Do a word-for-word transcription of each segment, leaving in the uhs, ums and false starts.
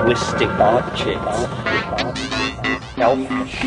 linguistic objects, elfish.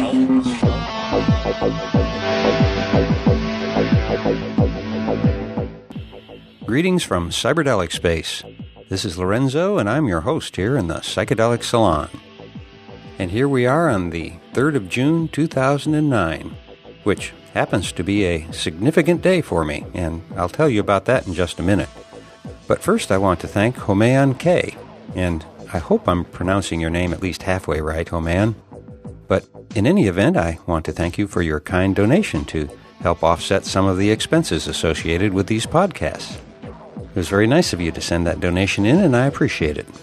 Greetings from Cyberdelic Space. This is Lorenzo, and I'm your host here in the Psychedelic Salon. And here we are on the third of June, two thousand nine, which happens to be a significant day for me, and I'll tell you about that in just a minute. But first I want to thank Homayan K, and I hope I'm pronouncing your name at least halfway right, Homayan. But in any event, I want to thank you for your kind donation to help offset some of the expenses associated with these podcasts. It was very nice of you to send that donation in, and I appreciate it.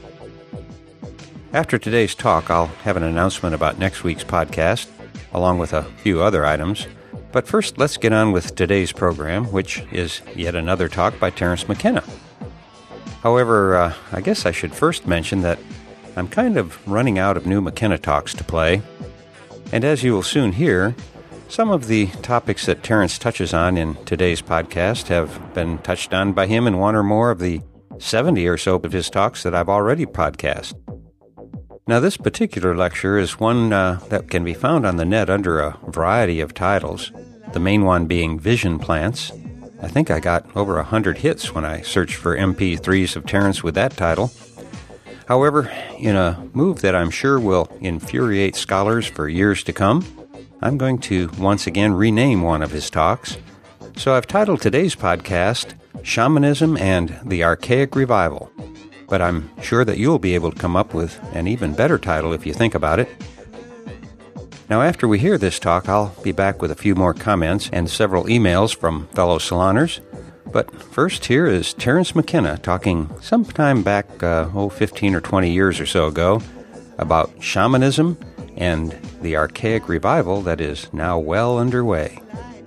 After today's talk, I'll have an announcement about next week's podcast, along with a few other items. But first, let's get on with today's program, which is yet another talk by Terence McKenna. However, uh, I guess I should first mention that I'm kind of running out of new McKenna talks to play. And as you will soon hear, some of the topics that Terence touches on in today's podcast have been touched on by him in one or more of the seventy or so of his talks that I've already podcast. Now, this particular lecture is one uh, that can be found on the net under a variety of titles, the main one being Vision Plants. I think I got over a hundred hits when I searched for M P threes of Terence with that title. However, in a move that I'm sure will infuriate scholars for years to come, I'm going to once again rename one of his talks. So I've titled today's podcast, Shamanism and the Archaic Revival. But I'm sure that you'll be able to come up with an even better title if you think about it. Now, after we hear this talk, I'll be back with a few more comments and several emails from fellow saloners. But first, here is Terence McKenna talking sometime back, uh, oh, fifteen or twenty years or so ago, about shamanism and the archaic revival that is now well underway.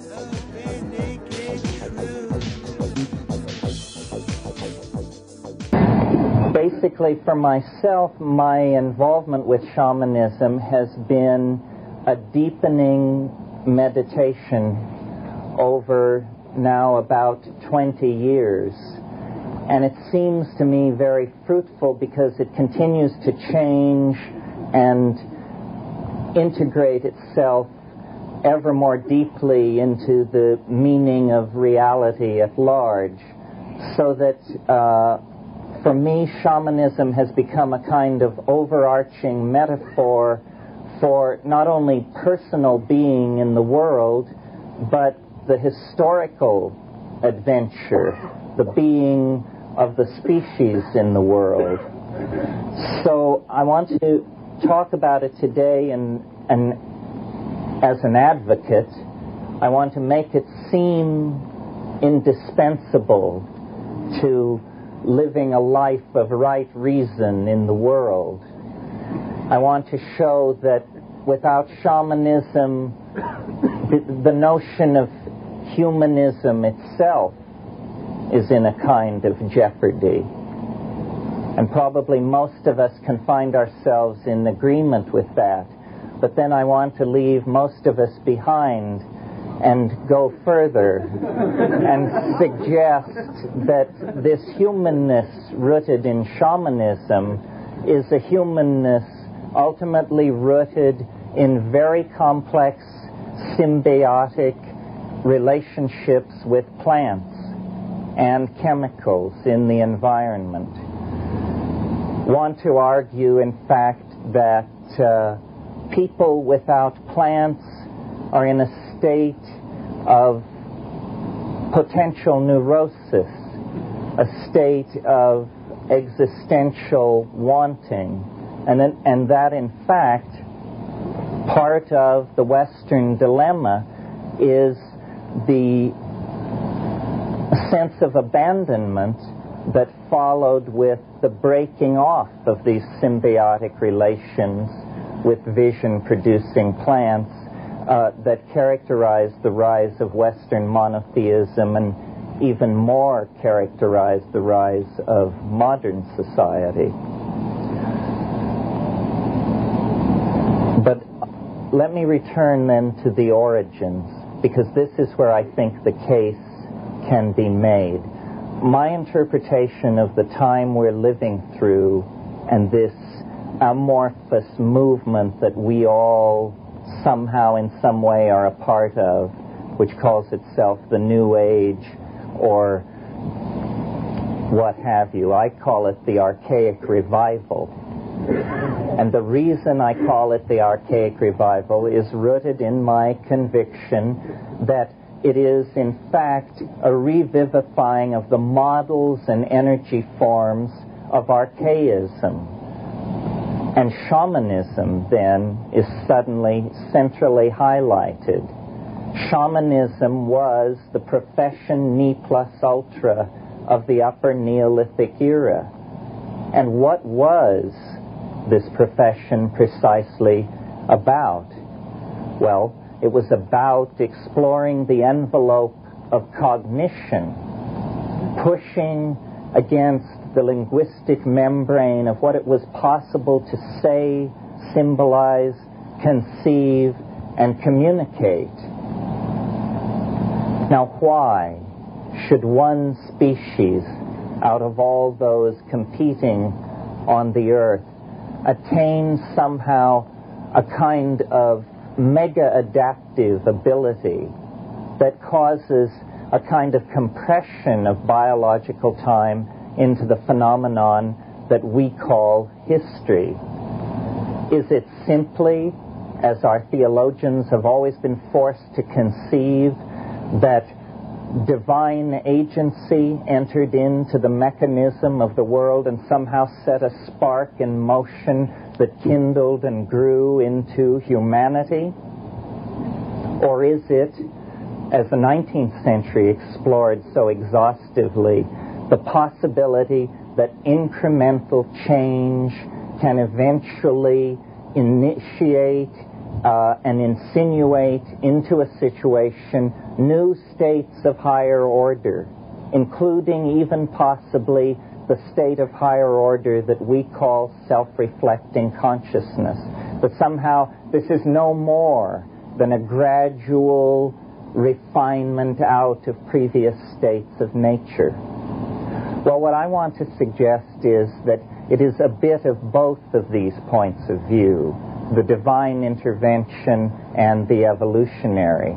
Basically, for myself, my involvement with shamanism has been a deepening meditation over now about twenty years. And it seems to me very fruitful because it continues to change and integrate itself ever more deeply into the meaning of reality at large. So that uh, for me, shamanism has become a kind of overarching metaphor for not only personal being in the world, but the historical adventure, the being of the species in the world. So I want to talk about it today, and, and as an advocate, I want to make it seem indispensable to living a life of right reason in the world. I want to show that without shamanism, the, the notion of humanism itself is in a kind of jeopardy. And probably most of us can find ourselves in agreement with that. But then I want to leave most of us behind and go further and suggest that this humanness rooted in shamanism is a humanness ultimately rooted in very complex symbiotic relationships with plants and chemicals in the environment. Want to argue, in fact, that uh, people without plants are in a state of potential neurosis, a state of existential wanting, and, then, and that, in fact, part of the Western dilemma is the sense of abandonment that followed with the breaking off of these symbiotic relations with vision-producing plants uh, that characterized the rise of Western monotheism and even more characterized the rise of modern society. But let me return then to the origins, because this is where I think the case can be made. My interpretation of the time we're living through and this amorphous movement that we all somehow in some way are a part of, which calls itself the New Age or what have you. I call it the Archaic Revival. And the reason I call it the Archaic Revival is rooted in my conviction that it is, in fact, a revivifying of the models and energy forms of archaism. And shamanism, then, is suddenly centrally highlighted. Shamanism was the profession ne plus ultra of the Upper Neolithic era. And what was this profession precisely about? Well, it was about exploring the envelope of cognition, pushing against the linguistic membrane of what it was possible to say, symbolize, conceive, and communicate. Now, why should one species, out of all those competing on the earth, attain somehow a kind of mega-adaptive ability that causes a kind of compression of biological time into the phenomenon that we call history? Is it simply, as our theologians have always been forced to conceive, that divine agency entered into the mechanism of the world and somehow set a spark in motion that kindled and grew into humanity? Or is it, as the nineteenth century explored so exhaustively, the possibility that incremental change can eventually initiate uh, and insinuate into a situation new states of higher order, including even possibly the state of higher order that we call self-reflecting consciousness? That somehow this is no more than a gradual refinement out of previous states of nature. Well, what I want to suggest is that it is a bit of both of these points of view, the divine intervention and the evolutionary.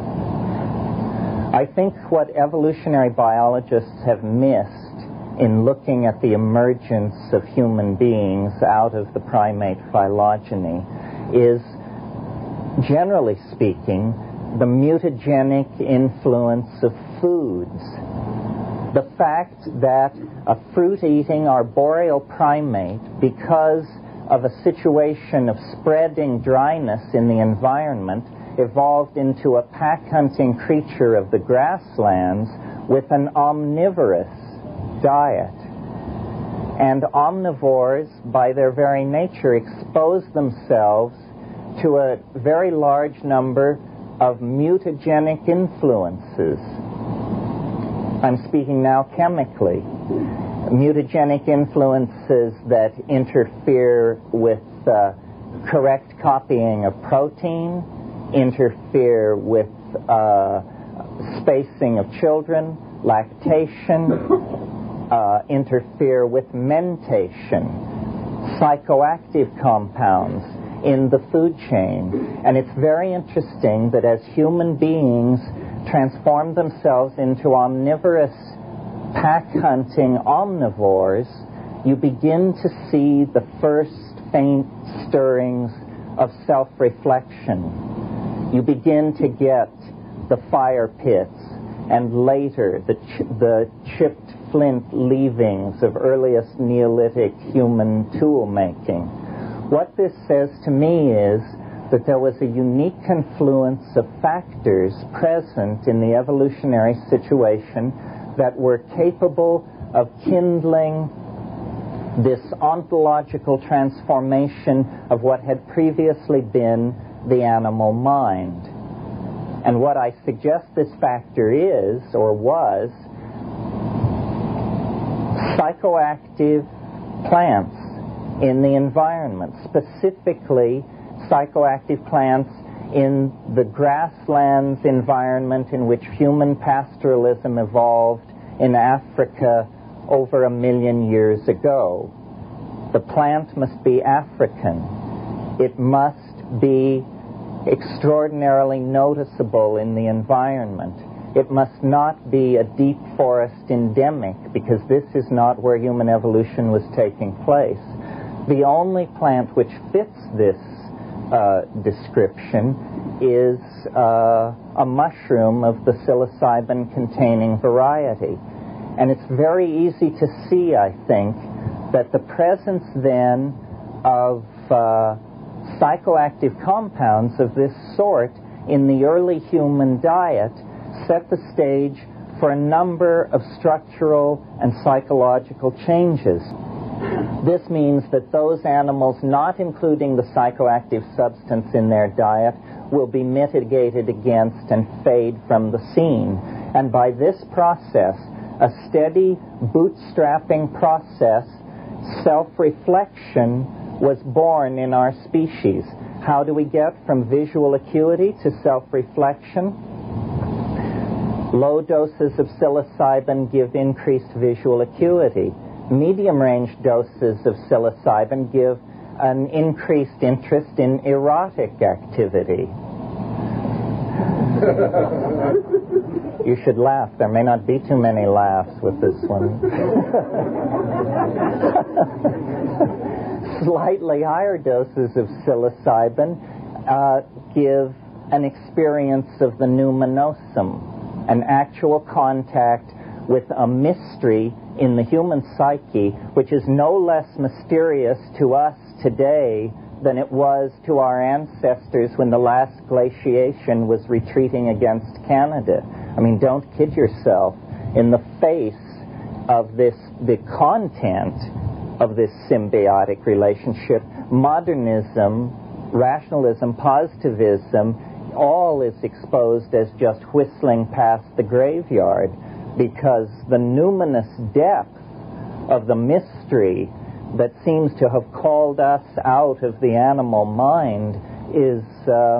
I think what evolutionary biologists have missed in looking at the emergence of human beings out of the primate phylogeny is, generally speaking, the mutagenic influence of foods. The fact that a fruit-eating arboreal primate, because of a situation of spreading dryness in the environment, evolved into a pack-hunting creature of the grasslands with an omnivorous diet. And omnivores, by their very nature, expose themselves to a very large number of mutagenic influences. I'm speaking now chemically. Mutagenic influences that interfere with uh, correct copying of protein, interfere with uh, spacing of children, lactation, uh, interfere with mentation, psychoactive compounds in the food chain. And it's very interesting that as human beings transform themselves into omnivorous, pack-hunting omnivores, you begin to see the first faint stirrings of self-reflection. You begin to get the fire pits and later the, ch- the chipped flint leavings of earliest Neolithic human tool making. What this says to me is that there was a unique confluence of factors present in the evolutionary situation that were capable of kindling this ontological transformation of what had previously been the animal mind. And what I suggest this factor is, or was, psychoactive plants in the environment, specifically psychoactive plants in the grasslands environment in which human pastoralism evolved in Africa over a million years ago. The plant must be African. It must be extraordinarily noticeable in the environment. It must not be a deep forest endemic, because this is not where human evolution was taking place. The only plant which fits this uh, description is uh, a mushroom of the psilocybin-containing variety. And it's very easy to see, I think, that the presence then of uh, psychoactive compounds of this sort in the early human diet set the stage for a number of structural and psychological changes. This means that those animals not including the psychoactive substance in their diet will be mitigated against and fade from the scene. And by this process, a steady bootstrapping process, self-reflection was born in our species. How do we get from visual acuity to self-reflection? Low doses of psilocybin give increased visual acuity. Medium-range doses of psilocybin give an increased interest in erotic activity. You should laugh. There may not be too many laughs with this one. Slightly higher doses of psilocybin uh, give an experience of the numinosum, an actual contact with a mystery in the human psyche, which is no less mysterious to us today than it was to our ancestors when the last glaciation was retreating against Canada. I mean, don't kid yourself. In the face of this, the content of this symbiotic relationship, modernism, rationalism, positivism, all is exposed as just whistling past the graveyard, because the numinous depth of the mystery that seems to have called us out of the animal mind is uh,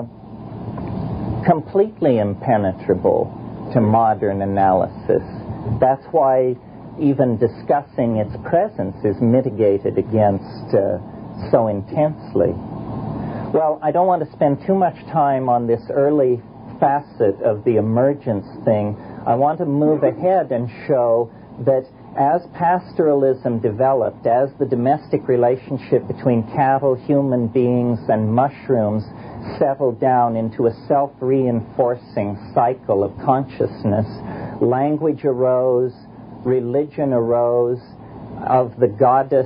completely impenetrable to modern analysis. That's why even discussing its presence is mitigated against uh, so intensely. Well, I don't want to spend too much time on this early facet of the emergence thing. I want to move ahead and show that as pastoralism developed, as the domestic relationship between cattle, human beings, and mushrooms settled down into a self-reinforcing cycle of consciousness, language arose, religion arose of the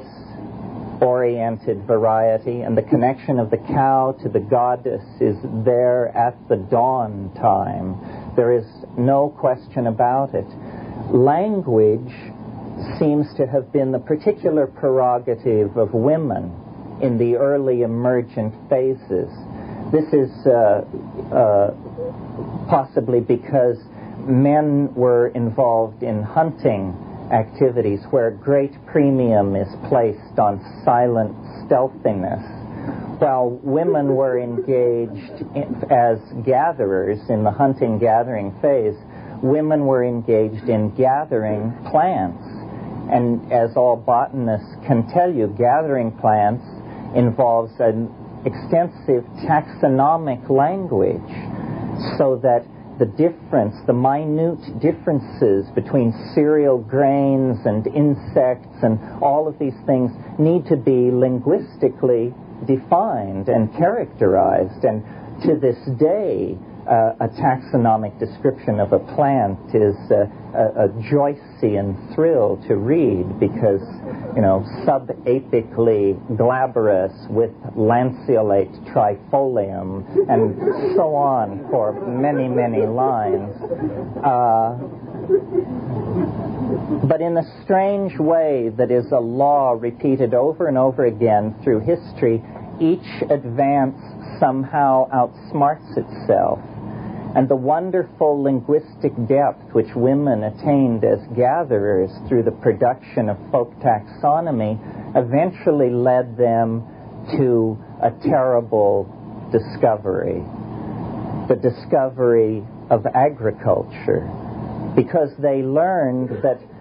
goddess-oriented variety, and the connection of the cow to the goddess is there at the dawn time. There is no question about it. Language seems to have been the particular prerogative of women in the early emergent phases. This is uh, uh, possibly because men were involved in hunting activities where great premium is placed on silent stealthiness, while women were engaged in, as gatherers in the hunting-gathering phase. Women were engaged in gathering plants. And as all botanists can tell you, gathering plants involves an extensive taxonomic language, so that the difference, the minute differences between cereal grains and insects and all of these things need to be linguistically defined and characterized. And to this day, uh, a taxonomic description of a plant is uh, a, a Joycean thrill to read, because, you know, subapically glabrous with lanceolate trifolium, and so on for many, many lines. Uh, but in a strange way that is a law repeated over and over again through history, each advance somehow outsmarts itself. And the wonderful linguistic depth which women attained as gatherers through the production of folk taxonomy eventually led them to a terrible discovery, the discovery of agriculture, because they learned that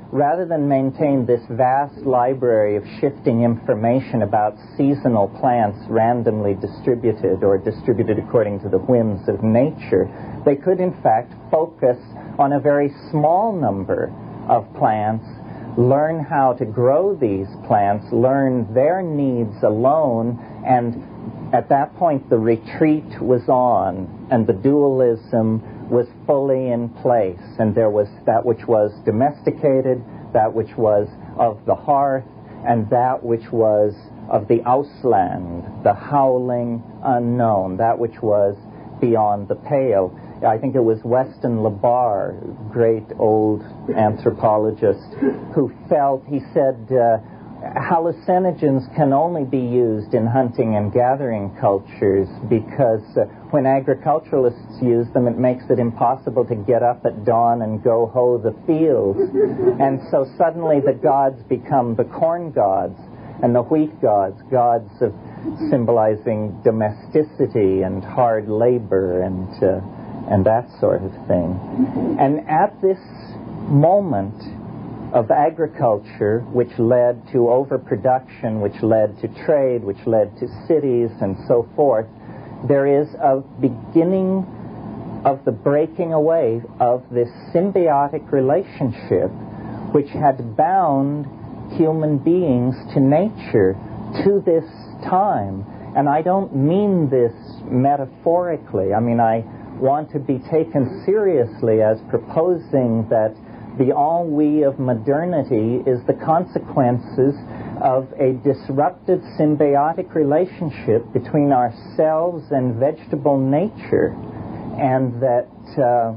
rather than maintain this vast library of shifting information about seasonal plants randomly distributed or distributed according to the whims of nature, they could in fact focus on a very small number of plants, learn how to grow these plants, learn their needs alone, and at that point the retreat was on and the dualism was fully in place, and there was that which was domesticated, that which was of the hearth, and that which was of the Ausland, the howling unknown, that which was beyond the pale. I think it was Weston LeBar, great old anthropologist, who felt, he said, uh, hallucinogens can only be used in hunting and gathering cultures because uh, when agriculturalists use them, it makes it impossible to get up at dawn and go hoe the fields. And so suddenly the gods become the corn gods and the wheat gods, gods of symbolizing domesticity and hard labor and uh, and that sort of thing. And at this moment of agriculture, which led to overproduction, which led to trade, which led to cities, and so forth, there is a beginning of the breaking away of this symbiotic relationship which had bound human beings to nature to this time. And I don't mean this metaphorically. I mean, I want to be taken seriously as proposing that the ennui of modernity is the consequences of a disrupted symbiotic relationship between ourselves and vegetable nature, and that uh,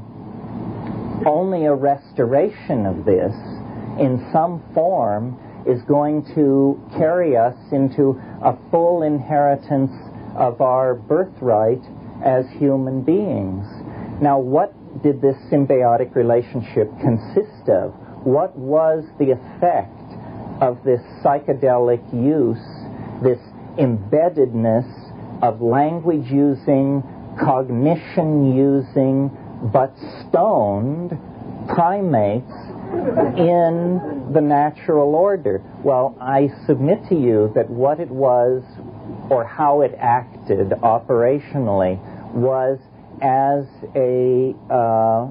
only a restoration of this in some form is going to carry us into a full inheritance of our birthright as human beings. Now, what did this symbiotic relationship consist of? What was the effect of this psychedelic use, this embeddedness of language-using, cognition-using, but stoned primates in the natural order? Well, I submit to you that what it was, or how it acted operationally, was as a uh,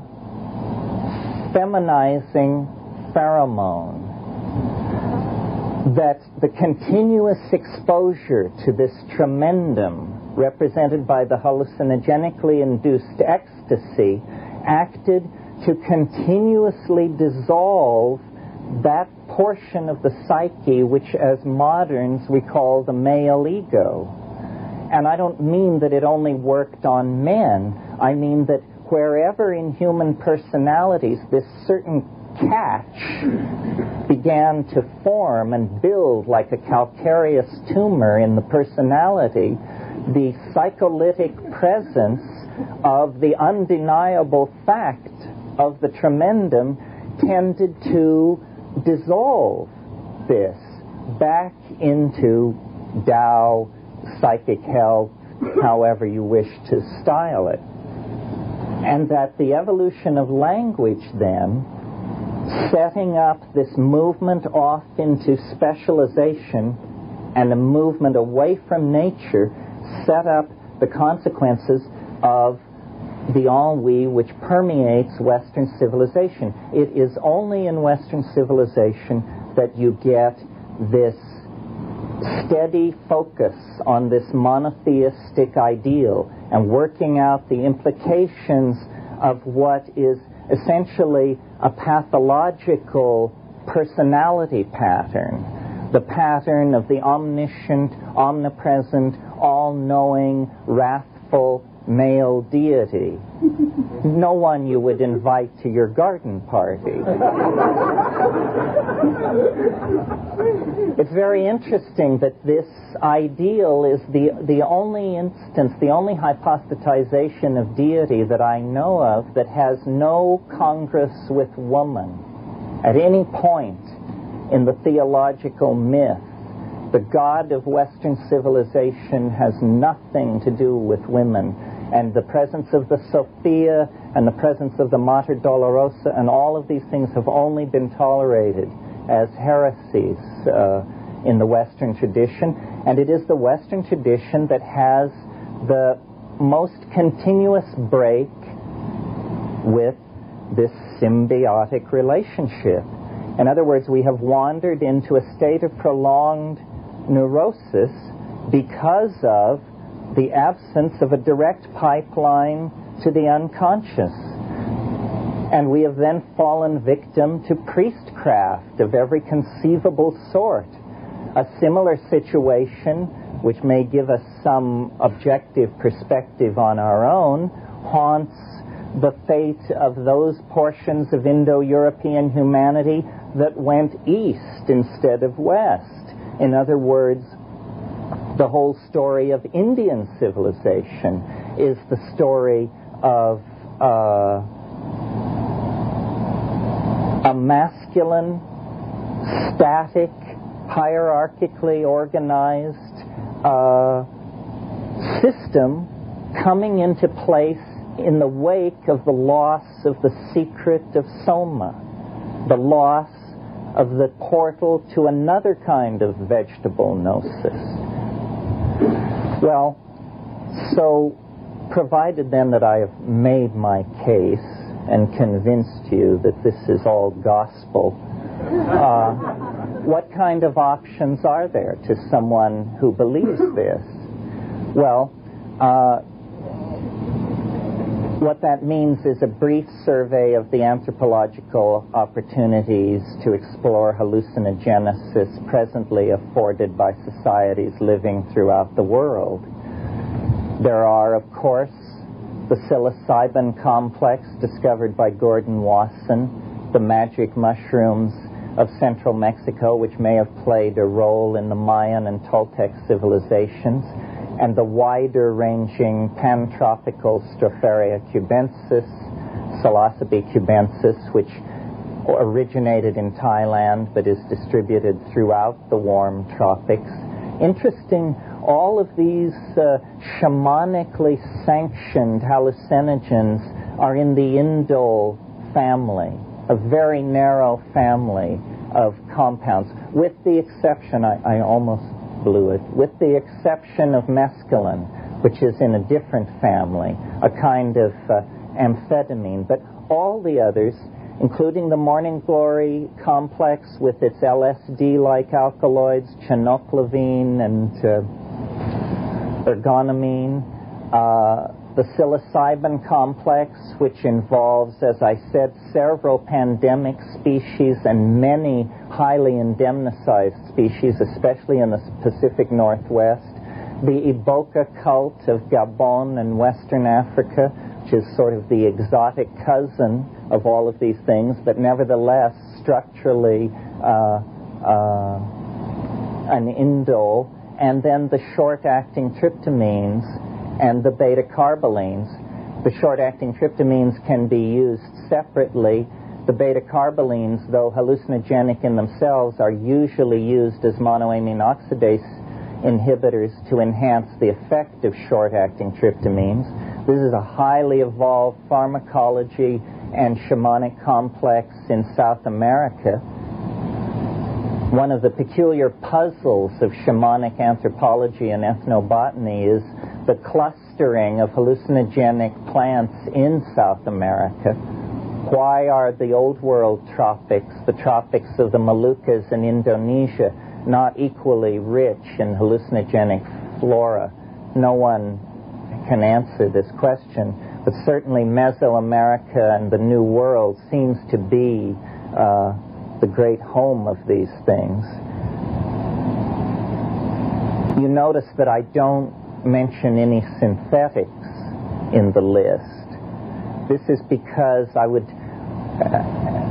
feminizing pheromone, that the continuous exposure to this tremendum represented by the hallucinogenically induced ecstasy acted to continuously dissolve that portion of the psyche which as moderns we call the male ego. And I don't mean that it only worked on men. I mean that wherever in human personalities this certain catch began to form and build like a calcareous tumor in the personality, the psycholytic presence of the undeniable fact of the tremendum tended to dissolve this back into Tao, psychic health, however you wish to style it. And that the evolution of language then, setting up this movement off into specialization and a movement away from nature, set up the consequences of the ennui which permeates Western civilization. It is only in Western civilization that you get this steady focus on this monotheistic ideal and working out the implications of what is essentially a pathological personality pattern, the pattern of the omniscient, omnipresent, all-knowing, wrathful male deity. No one you would invite to your garden party. It's very interesting that this ideal is the, the only instance, the only hypostatization of deity that I know of that has no congress with woman. At any point in the theological myth, the God of Western civilization has nothing to do with women. and the presence of the Sophia and the presence of the Mater Dolorosa, and all of these things have only been tolerated as heresies uh, in the Western tradition. And it is the Western tradition that has the most continuous break with this symbiotic relationship. In other words, we have wandered into a state of prolonged neurosis because of the absence of a direct pipeline to the unconscious. And we have then fallen victim to priestcraft of every conceivable sort. A similar situation, which may give us some objective perspective on our own, haunts the fate of those portions of Indo-European humanity that went east instead of west. In other words, the whole story of Indian civilization is the story of uh, a masculine, static, hierarchically organized uh, system coming into place in the wake of the loss of the secret of Soma, the loss of the portal to another kind of vegetable gnosis. Well, so provided then that I have made my case and convinced you that this is all gospel, uh, what kind of options are there to someone who believes this? Well, uh, what that means is a brief survey of the anthropological opportunities to explore hallucinogenesis presently afforded by societies living throughout the world. There are, of course, the psilocybin complex discovered by Gordon Wasson, the magic mushrooms of central Mexico, which may have played a role in the Mayan and Toltec civilizations, and the wider-ranging pantropical Stropharia cubensis, Psilocybe cubensis, which originated in Thailand but is distributed throughout the warm tropics. Interesting, all of these uh, shamanically sanctioned hallucinogens are in the indole family, a very narrow family of compounds, with the exception, I, I almost blew it, with the exception of mescaline, which is in a different family, a kind of uh, amphetamine. But all the others, including the Morning Glory complex with its L S D-like alkaloids, chenoclavine and uh, ergonomine, uh, the psilocybin complex, which involves, as I said, several pandemic species and many highly indemnicized species, especially in the Pacific Northwest, the Iboka cult of Gabon and Western Africa, which is sort of the exotic cousin of all of these things, but nevertheless structurally uh, uh, an indole, and then the short-acting tryptamines and the beta-carbolines. The short-acting tryptamines can be used separately. The beta-carbolines, though hallucinogenic in themselves, are usually used as monoamine oxidase inhibitors to enhance the effect of short-acting tryptamines. This is a highly evolved pharmacology and shamanic complex in South America. One of the peculiar puzzles of shamanic anthropology and ethnobotany is the clustering of hallucinogenic plants in South America. Why are the Old World tropics, the tropics of the Moluccas and Indonesia, not equally rich in hallucinogenic flora? No one can answer this question, but certainly Mesoamerica and the New World seems to be uh, the great home of these things. You notice that I don't mention any synthetics in the list. This is because I would uh,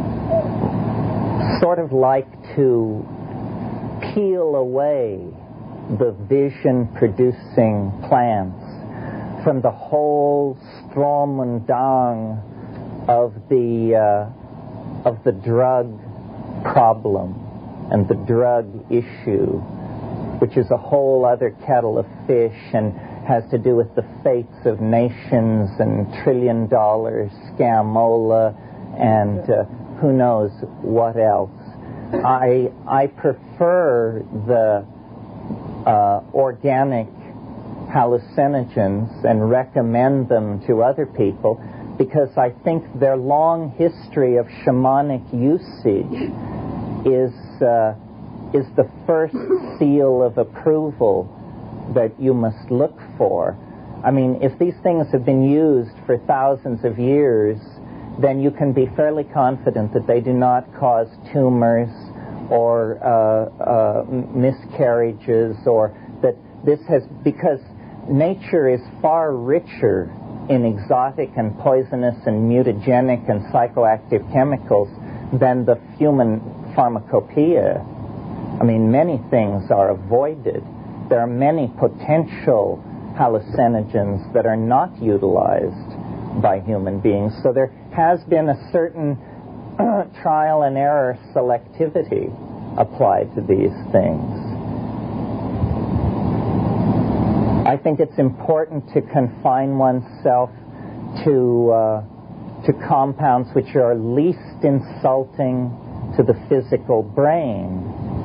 sort of like to peel away the vision-producing plants from the whole Stromundang of the uh, of the drug problem and the drug issue, which is a whole other kettle of fish, and has to do with the fates of nations and trillion dollar scamola and uh, who knows what else. I I prefer the uh, organic hallucinogens and recommend them to other people because I think their long history of shamanic usage is uh, is the first seal of approval that you must look for. I mean, if these things have been used for thousands of years, then you can be fairly confident that they do not cause tumors or uh, uh, miscarriages, or that this has, because nature is far richer in exotic and poisonous and mutagenic and psychoactive chemicals than the human pharmacopoeia. I mean, many things are avoided. There are many potential hallucinogens that are not utilized by human beings. So there has been a certain trial and error selectivity applied to these things. I think it's important to confine oneself to uh, to compounds which are least insulting to the physical brain,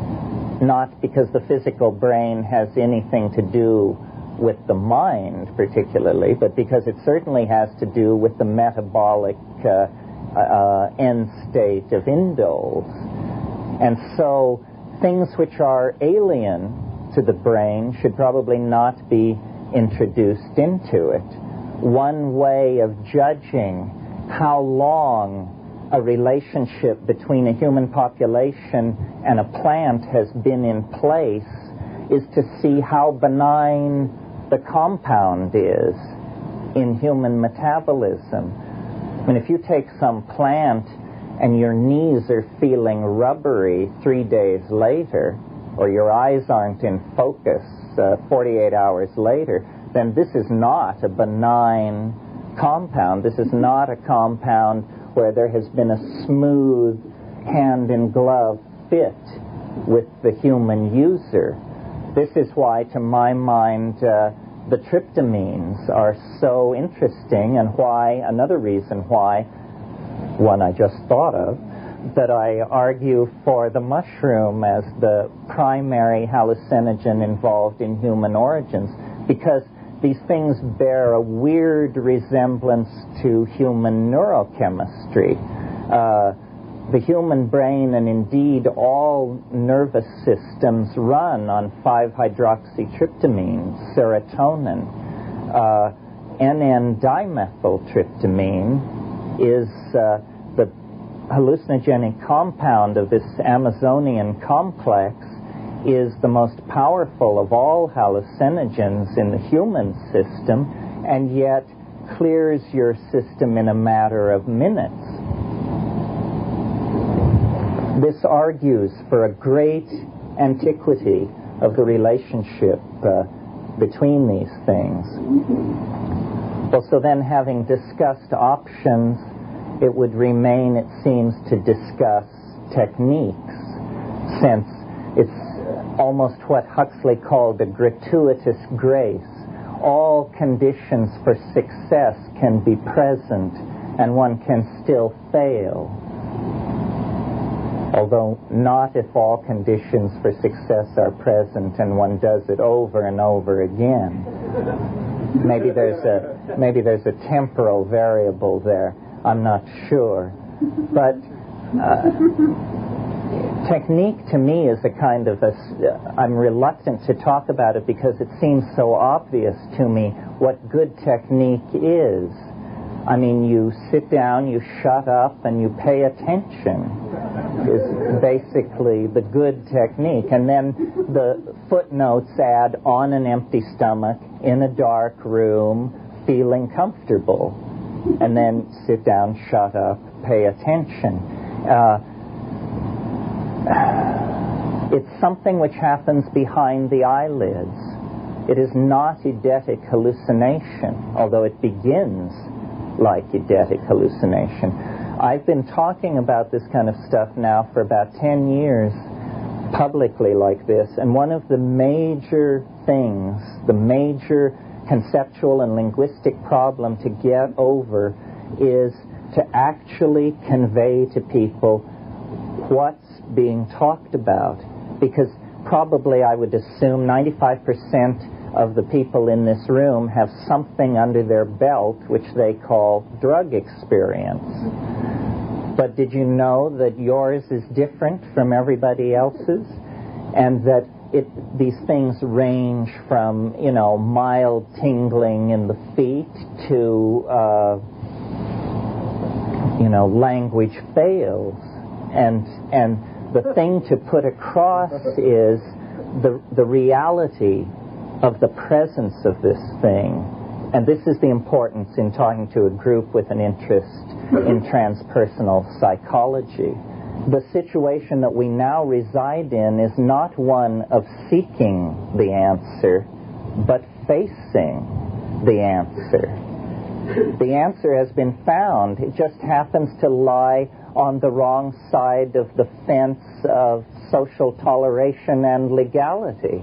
not because the physical brain has anything to do with the mind particularly, but because it certainly has to do with the metabolic uh, uh, end state of indoles. And so things which are alien to the brain should probably not be introduced into it. One way of judging how long a relationship between a human population and a plant has been in place is to see how benign the compound is in human metabolism. I mean, if you take some plant and your knees are feeling rubbery three days later, or your eyes aren't in focus uh, forty-eight hours later, then this is not a benign compound. This is not a compound where there has been a smooth hand-in-glove fit with the human user. This is why, to my mind, uh, the tryptamines are so interesting, and why, another reason why, one I just thought of, that I argue for the mushroom as the primary hallucinogen involved in human origins, because these things bear a weird resemblance to human neurochemistry. Uh, the human brain, and indeed all nervous systems, run on five hydroxytryptamine, serotonin. Uh, N N dimethyltryptamine is uh, the hallucinogenic compound of this Amazonian complex, is the most powerful of all hallucinogens in the human system, and yet clears your system in a matter of minutes. This argues for a great antiquity of the relationship uh, between these things. Well, so then, having discussed options, it would remain, it seems, to discuss techniques, since it's almost what Huxley called a gratuitous grace. All conditions for success can be present, and one can still fail. Although not if all conditions for success are present and one does it over and over again. Maybe there's a maybe there's a temporal variable there. I'm not sure. But uh, technique to me is a kind of a... I'm reluctant to talk about it because it seems so obvious to me what good technique is. I mean, you sit down, you shut up, and you pay attention is basically the good technique. And then the footnotes add, on an empty stomach, in a dark room, feeling comfortable. And then sit down, shut up, pay attention. Uh, it's something which happens behind the eyelids. It is not eidetic hallucination, although it begins like eidetic hallucination. I've been talking about this kind of stuff now for about ten years, publicly like this, and one of the major things, the major conceptual and linguistic problem to get over is to actually convey to people what's being talked about. Because probably I would assume ninety-five percent of the people in this room have something under their belt which they call drug experience. But did you know that yours is different from everybody else's? And that it, these things range from, you know, mild tingling in the feet to, uh, you know, language fails. And, and the thing to put across is the, the reality of the presence of this thing. And this is the importance in talking to a group with an interest in transpersonal psychology. The situation that we now reside in is not one of seeking the answer, but facing the answer. The answer has been found. It just happens to lie on the wrong side of the fence of social toleration and legality.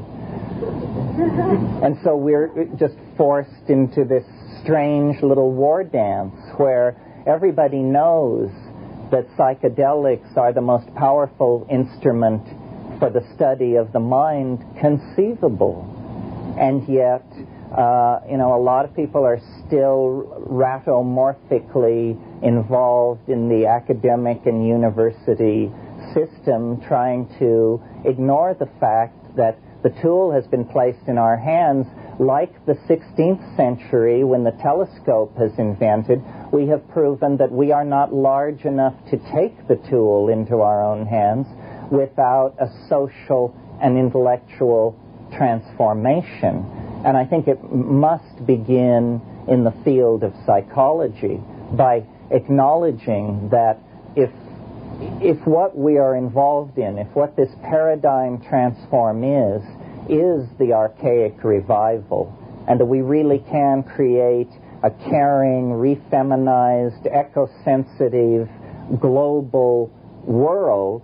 And so we're just forced into this strange little war dance where everybody knows that psychedelics are the most powerful instrument for the study of the mind conceivable. And yet, uh, you know, a lot of people are still ratomorphically involved in the academic and university system, trying to ignore the fact that the tool has been placed in our hands. Like the sixteenth century, when the telescope was invented, we have proven that we are not large enough to take the tool into our own hands without a social and intellectual transformation. And I think it must begin in the field of psychology by acknowledging that if if what we are involved in, if what this paradigm transform is, is the archaic revival, and that we really can create a caring, refeminized, eco-sensitive, global world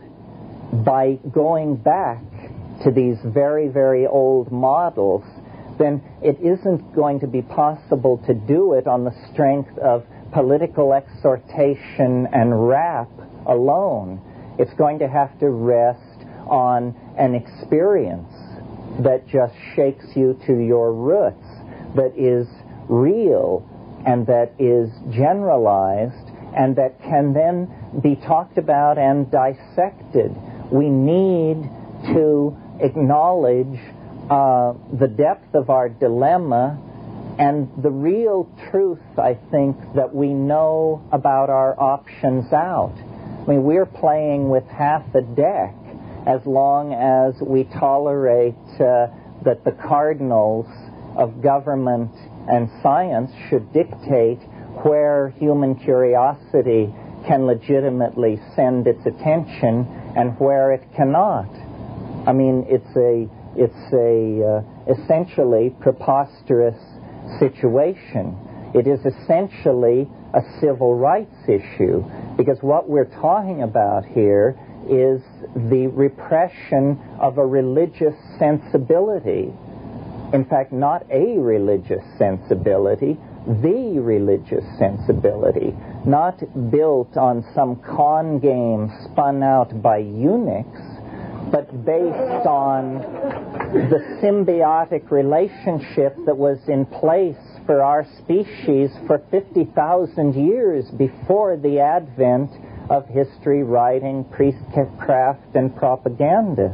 by going back to these very, very old models, then it isn't going to be possible to do it on the strength of political exhortation and rap alone. It's going to have to rest on an experience that just shakes you to your roots, that is real and that is generalized and that can then be talked about and dissected. We need to acknowledge uh, the depth of our dilemma and the real truth, I think, that we know about our options out. I mean, we're playing with half a deck as long as we tolerate uh, that the cardinals of government and science should dictate where human curiosity can legitimately send its attention and where it cannot. I mean, it's a it's a uh, essentially preposterous situation. It is essentially a civil rights issue, because what we're talking about here is the repression of a religious sensibility. In fact, not a religious sensibility, the religious sensibility, not built on some con game spun out by eunuchs, but based on the symbiotic relationship that was in place for our species for fifty thousand years before the advent of history writing, priestcraft, and propaganda.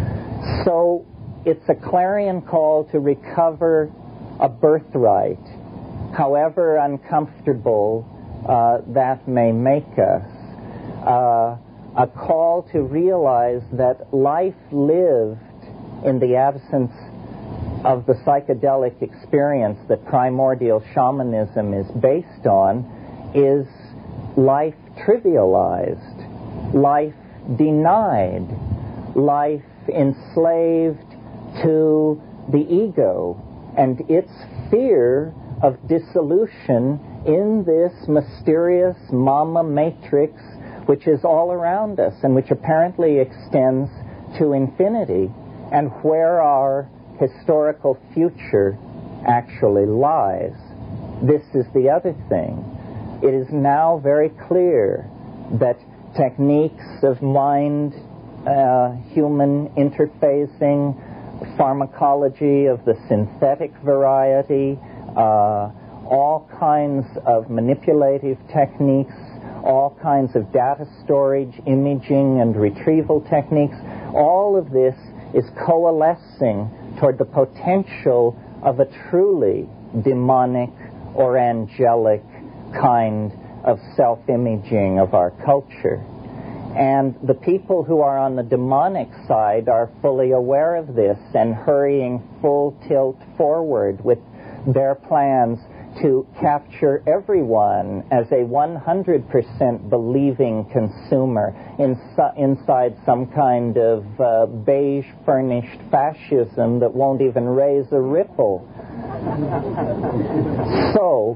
So it's a clarion call to recover a birthright, however uncomfortable uh, that may make us. Uh, a call to realize that life lived in the absence of the psychedelic experience that primordial shamanism is based on is life trivialized, life denied, life enslaved to the ego and its fear of dissolution in this mysterious mama matrix which is all around us and which apparently extends to infinity, and where our historical future actually lies. This is the other thing. It is now very clear that techniques of mind, uh, human interfacing, pharmacology of the synthetic variety, uh, all kinds of manipulative techniques, all kinds of data storage, imaging, and retrieval techniques, all of this is coalescing toward the potential of a truly demonic or angelic kind of self-imaging of our culture. And the people who are on the demonic side are fully aware of this and hurrying full tilt forward with their plans to capture everyone as a one hundred percent believing consumer insi- inside some kind of uh, beige-furnished fascism that won't even raise a ripple. So,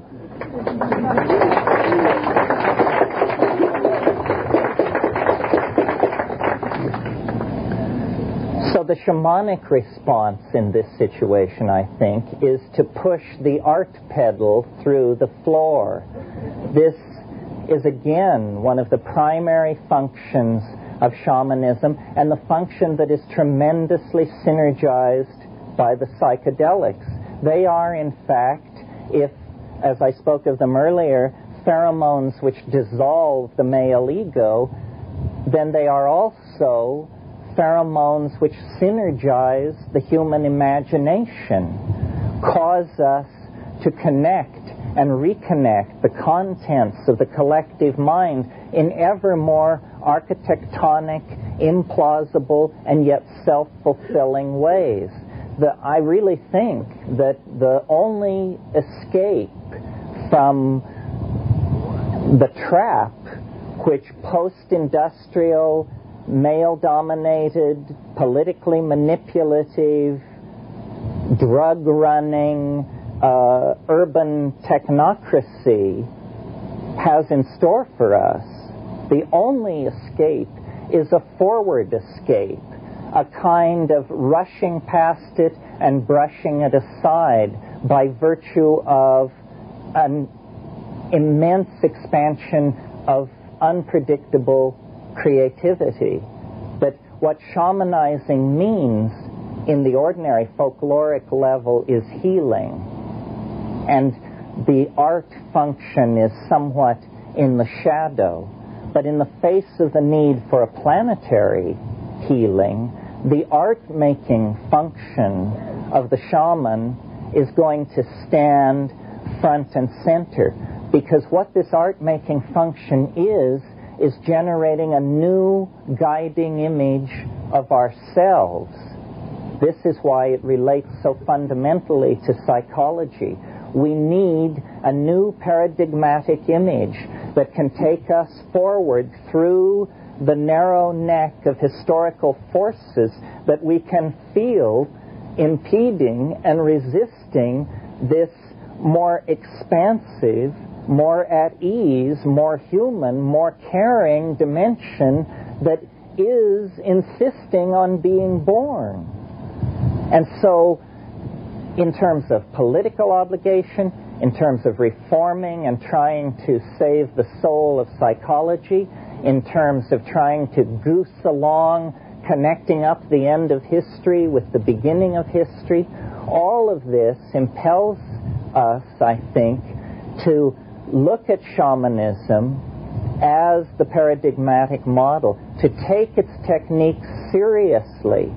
So the shamanic response in this situation, I think, is to push the art pedal through the floor. This is, again, one of the primary functions of shamanism, and the function that is tremendously synergized by the psychedelics. They are, in fact, if, as I spoke of them earlier, pheromones which dissolve the male ego, then they are also pheromones which synergize the human imagination, cause us to connect and reconnect the contents of the collective mind in ever more architectonic, implausible, and yet self-fulfilling ways. The, I really think that the only escape from the trap which post-industrial, male-dominated, politically manipulative, drug-running, uh, urban technocracy has in store for us, the only escape is a forward escape, a kind of rushing past it and brushing it aside by virtue of an immense expansion of unpredictable creativity. But what shamanizing means in the ordinary folkloric level is healing. And the art function is somewhat in the shadow. But in the face of the need for a planetary healing, the art-making function of the shaman is going to stand front and center. Because what this art-making function is, is generating a new guiding image of ourselves. This is why it relates so fundamentally to psychology. We need a new paradigmatic image that can take us forward through the narrow neck of historical forces that we can feel impeding and resisting this more expansive, more at ease, more human, more caring dimension that is insisting on being born. And so, in terms of political obligation, in terms of reforming and trying to save the soul of psychology, in terms of trying to goose along, connecting up the end of history with the beginning of history, all of this impels us, I think, to look at shamanism as the paradigmatic model, to take its techniques seriously,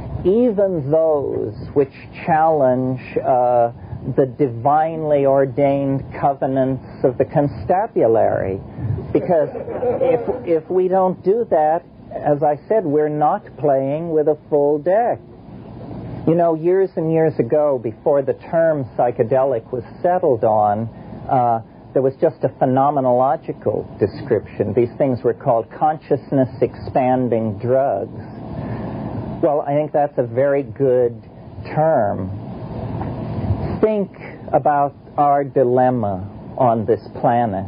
even those which challenge uh, the divinely ordained covenants of the constabulary. Because if, if we don't do that, as I said, we're not playing with a full deck. You know, years and years ago, before the term psychedelic was settled on, uh, there was just a phenomenological description. These things were called consciousness-expanding drugs. Well, I think that's a very good term. Think about our dilemma on this planet.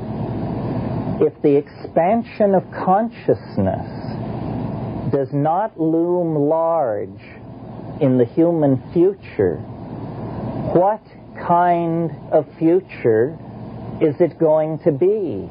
If the expansion of consciousness does not loom large in the human future, what kind of future is it going to be?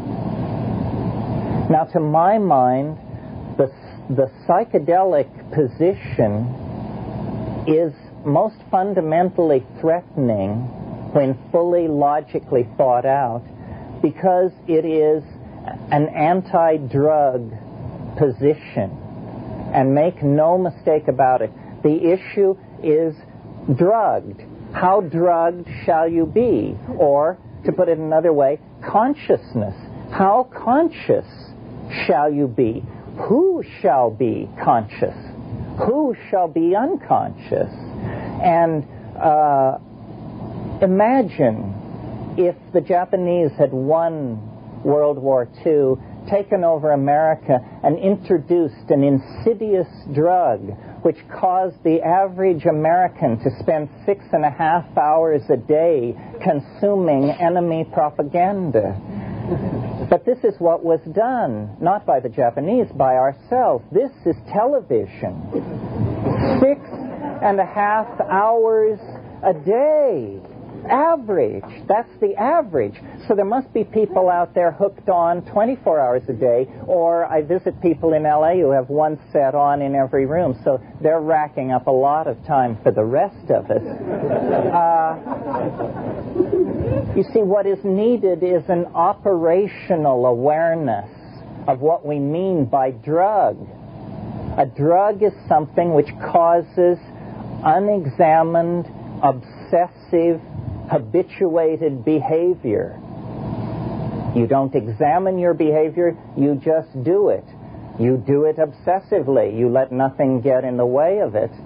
Now, to my mind, the, the psychedelic position is most fundamentally threatening when fully logically thought out, because it is an anti-drug position. And make no mistake about it, the issue is drugged. How drugged shall you be? Or, to put it another way, consciousness. How conscious shall you be? Who shall be conscious? Who shall be unconscious? And uh, imagine if the Japanese had won World War Two, taken over America, and introduced an insidious drug which caused the average American to spend six and a half hours a day consuming enemy propaganda. But this is what was done, not by the Japanese, by ourselves. This is television. Six and a half hours a day. Average. That's the average. So there must be people out there hooked on twenty-four hours a day, or I visit people in L A who have one set on in every room, so they're racking up a lot of time for the rest of us. Uh, you see, what is needed is an operational awareness of what we mean by drug. A drug is something which causes unexamined, obsessive, habituated behavior. You don't examine your behavior, you just do it. You do it obsessively. You let nothing get in the way of it.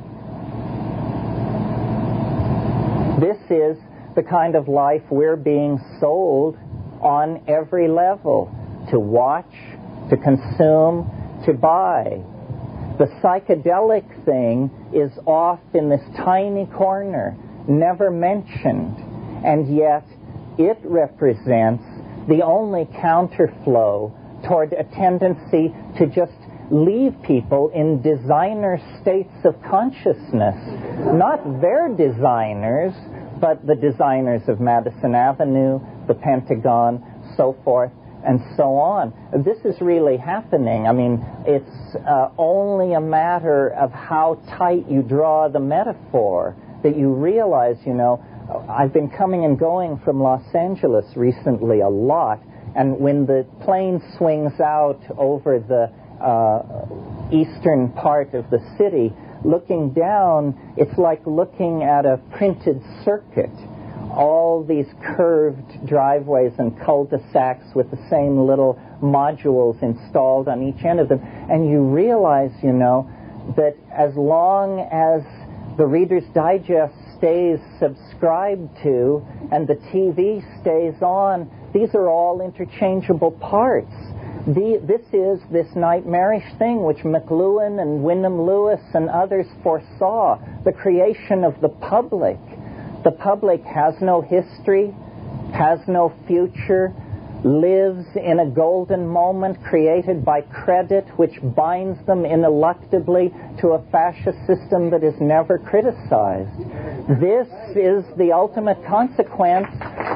This is the kind of life we're being sold on every level. To watch, to consume, to buy. The psychedelic thing is off in this tiny corner, never mentioned, and yet it represents the only counterflow toward a tendency to just leave people in designer states of consciousness. Not their designers, but the designers of Madison Avenue, the Pentagon, so forth, and so on. This is really happening. I mean, it's uh, only a matter of how tight you draw the metaphor that you realize, you know, I've been coming and going from Los Angeles recently a lot, and when the plane swings out over the uh, eastern part of the city, looking down, it's like looking at a printed circuit. All these curved driveways and cul-de-sacs with the same little modules installed on each end of them. And you realize, you know, that as long as the Reader's Digest stays subscribed to and the T V stays on, these are all interchangeable parts. The, this is this nightmarish thing which McLuhan and Wyndham Lewis and others foresaw, the creation of the public. The public has no history, has no future, lives in a golden moment created by credit which binds them ineluctably to a fascist system that is never criticized. This is the ultimate consequence.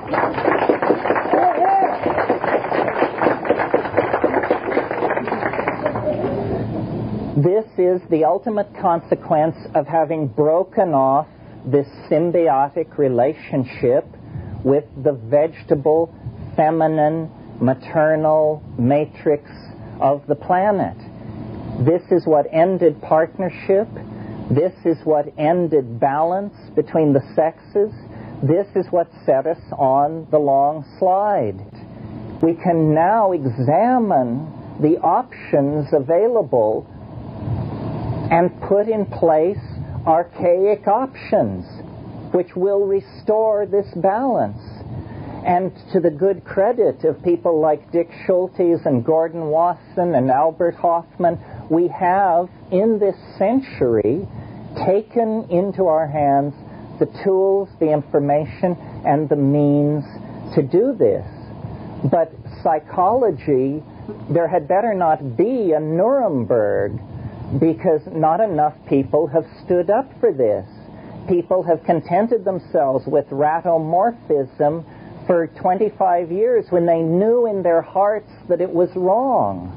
This is the ultimate consequence of having broken off this symbiotic relationship with the vegetable, feminine, maternal matrix of the planet. This is what ended partnership. This is what ended balance between the sexes. This is what set us on the long slide. We can now examine the options available and put in place archaic options which will restore this balance. And to the good credit of people like Dick Schultes and Gordon Wasson and Albert Hoffman, we have in this century taken into our hands the tools, the information, and the means to do this. But psychology, there had better not be a Nuremberg, because not enough people have stood up for this. people have contented themselves with ratomorphism for twenty-five years when they knew in their hearts that it was wrong.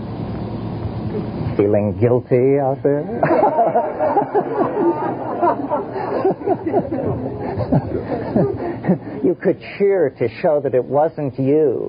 Feeling guilty out there? You could cheer to show that it wasn't you.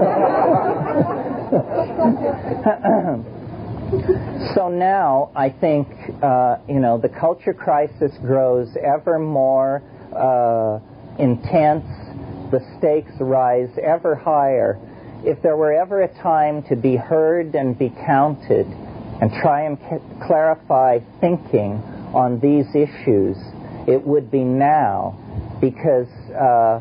So now I think, uh, you know, the culture crisis grows ever more uh, intense. The stakes rise ever higher. If there were ever a time to be heard and be counted and try and c- clarify thinking on these issues, it would be now, because uh,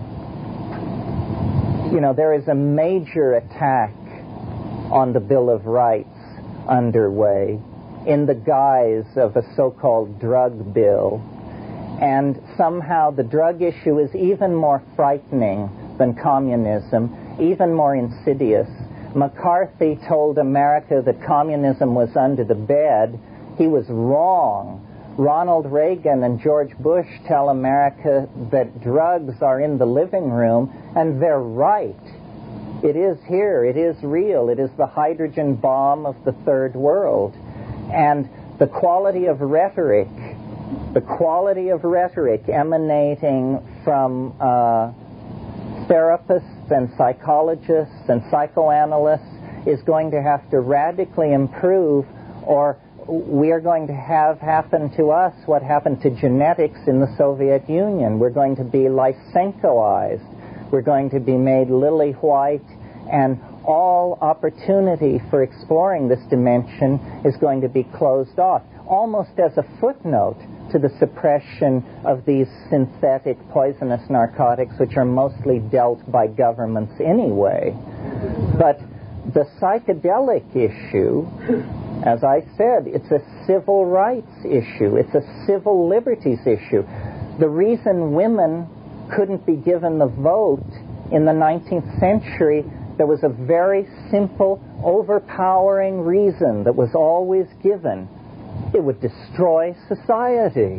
you know, there is a major attack on the Bill of Rights underway in the guise of a so-called drug bill, and somehow the drug issue is even more frightening than communism, even more insidious. McCarthy told America that communism was under the bed. He was wrong. Ronald Reagan and George Bush tell America that drugs are in the living room, and they're right. It is here. It is real. It is the hydrogen bomb of the third world. And the quality of rhetoric, the quality of rhetoric emanating from uh, therapists and psychologists and psychoanalysts is going to have to radically improve, or we are going to have happen to us what happened to genetics in the Soviet Union. We're going to be Lysenkoized. We're going to be made lily white, and all opportunity for exploring this dimension is going to be closed off, almost as a footnote to the suppression of these synthetic poisonous narcotics, which are mostly dealt by governments anyway. But the psychedelic issue, as I said, it's a civil rights issue. It's a civil liberties issue. The reason women couldn't be given the vote in the nineteenth century, there was a very simple, overpowering reason that was always given. It would destroy society.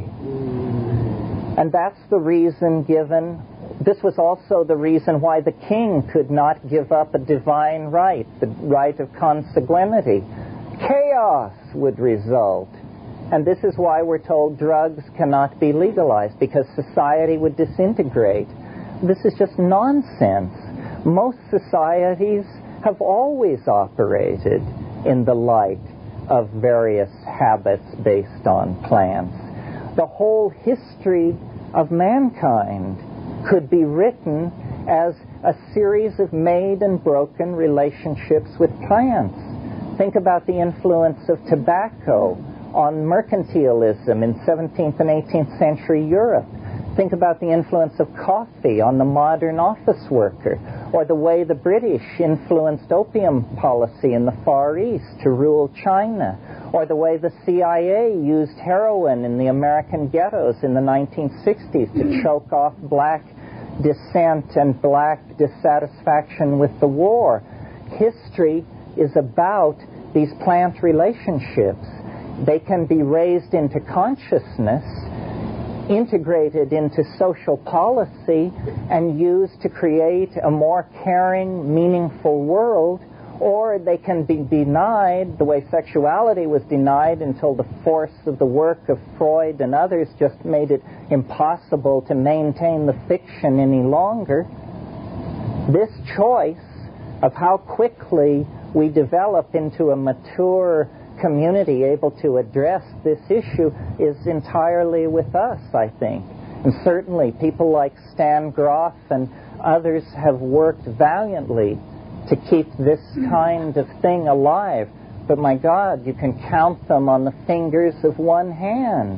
And that's the reason given. This was also the reason why the king could not give up a divine right, the right of consanguinity. Chaos would result. And this is why we're told drugs cannot be legalized, because society would disintegrate. This is just nonsense. Most societies have always operated in the light of various habits based on plants. The whole history of mankind could be written as a series of made and broken relationships with plants. Think about the influence of tobacco on mercantilism in seventeenth and eighteenth century Europe. Think about the influence of coffee on the modern office worker, or the way the British influenced opium policy in the Far East to rule China, or the way the C I A used heroin in the American ghettos in the nineteen sixties to choke off black dissent and black dissatisfaction with the war. History is about these plant relationships. They can be raised into consciousness, integrated into social policy, and used to create a more caring, meaningful world, or they can be denied the way sexuality was denied until the force of the work of Freud and others just made it impossible to maintain the fiction any longer. This choice of how quickly we develop into a mature community able to address this issue is entirely with us, I think. And certainly people like Stan Grof and others have worked valiantly to keep this kind of thing alive. But my God, you can count them on the fingers of one hand.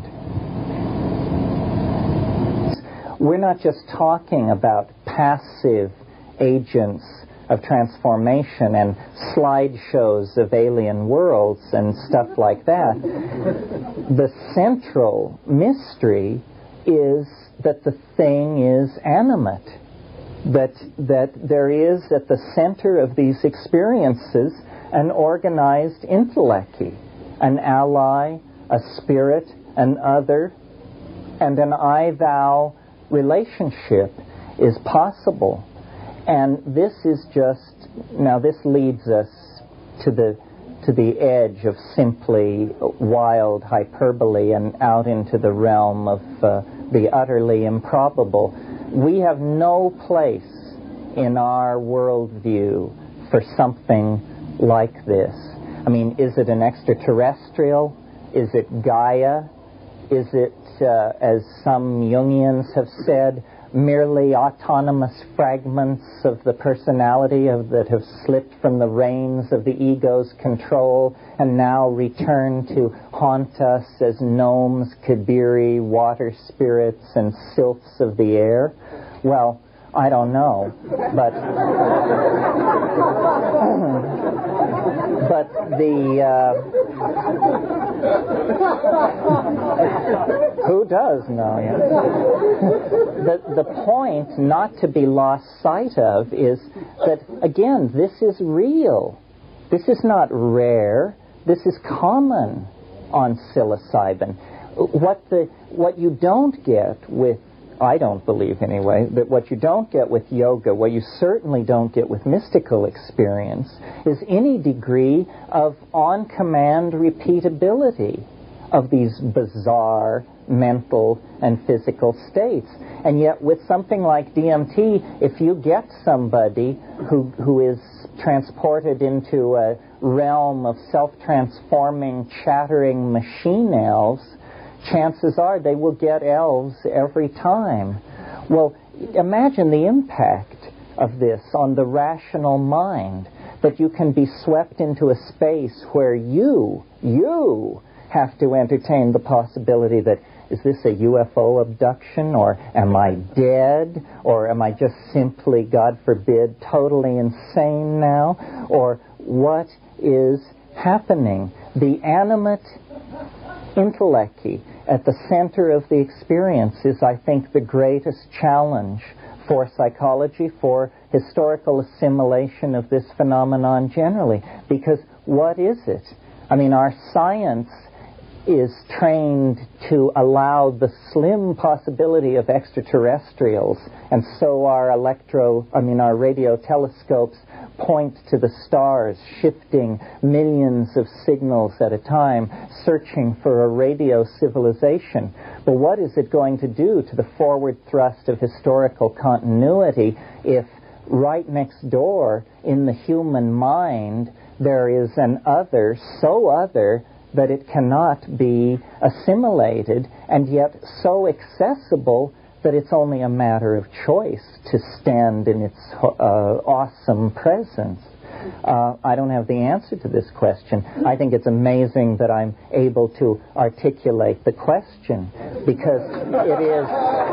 We're not just talking about passive agents of transformation and slideshows of alien worlds and stuff like that. The central mystery is that the thing is animate, that that there is at the center of these experiences an organized intellect, an ally, a spirit, an other, and an I-thou relationship is possible. And this is just, now this leads us to the to the edge of simply wild hyperbole and out into the realm of uh, the utterly improbable. We have no place in our worldview for something like this. I mean, is it an extraterrestrial? Is it Gaia? Is it, uh, as some Jungians have said, merely autonomous fragments of the personality of, that have slipped from the reins of the ego's control and now return to haunt us as gnomes, kibiri, water spirits, and sylphs of the air? Well, I don't know, but but the uh, who does know? Yeah. the the point not to be lost sight of is that, again, this is real. This is not rare. This is common on psilocybin. What the what you don't get with, I don't believe anyway, that what you don't get with yoga, what you certainly don't get with mystical experience, is any degree of on-command repeatability of these bizarre mental and physical states. And yet with something like D M T, if you get somebody who who is transported into a realm of self-transforming, chattering machine elves, chances are they will get elves every time. Well, imagine the impact of this on the rational mind, that you can be swept into a space where you, you have to entertain the possibility that, is this a U F O abduction, or am I dead, or am I just simply, God forbid, totally insane now, or what is happening? The animate intellecti at the center of the experience is, I think, the greatest challenge for psychology, for historical assimilation of this phenomenon generally. Because what is it? I mean, our science is trained to allow the slim possibility of extraterrestrials, and so our electro, I mean, our radio telescopes point to the stars, shifting millions of signals at a time, searching for a radio civilization. But what is it going to do to the forward thrust of historical continuity if right next door in the human mind there is an other, so other that it cannot be assimilated, and yet so accessible that it's only a matter of choice to stand in its uh, awesome presence? Uh, I don't have the answer to this question. I think it's amazing that I'm able to articulate the question, because it is,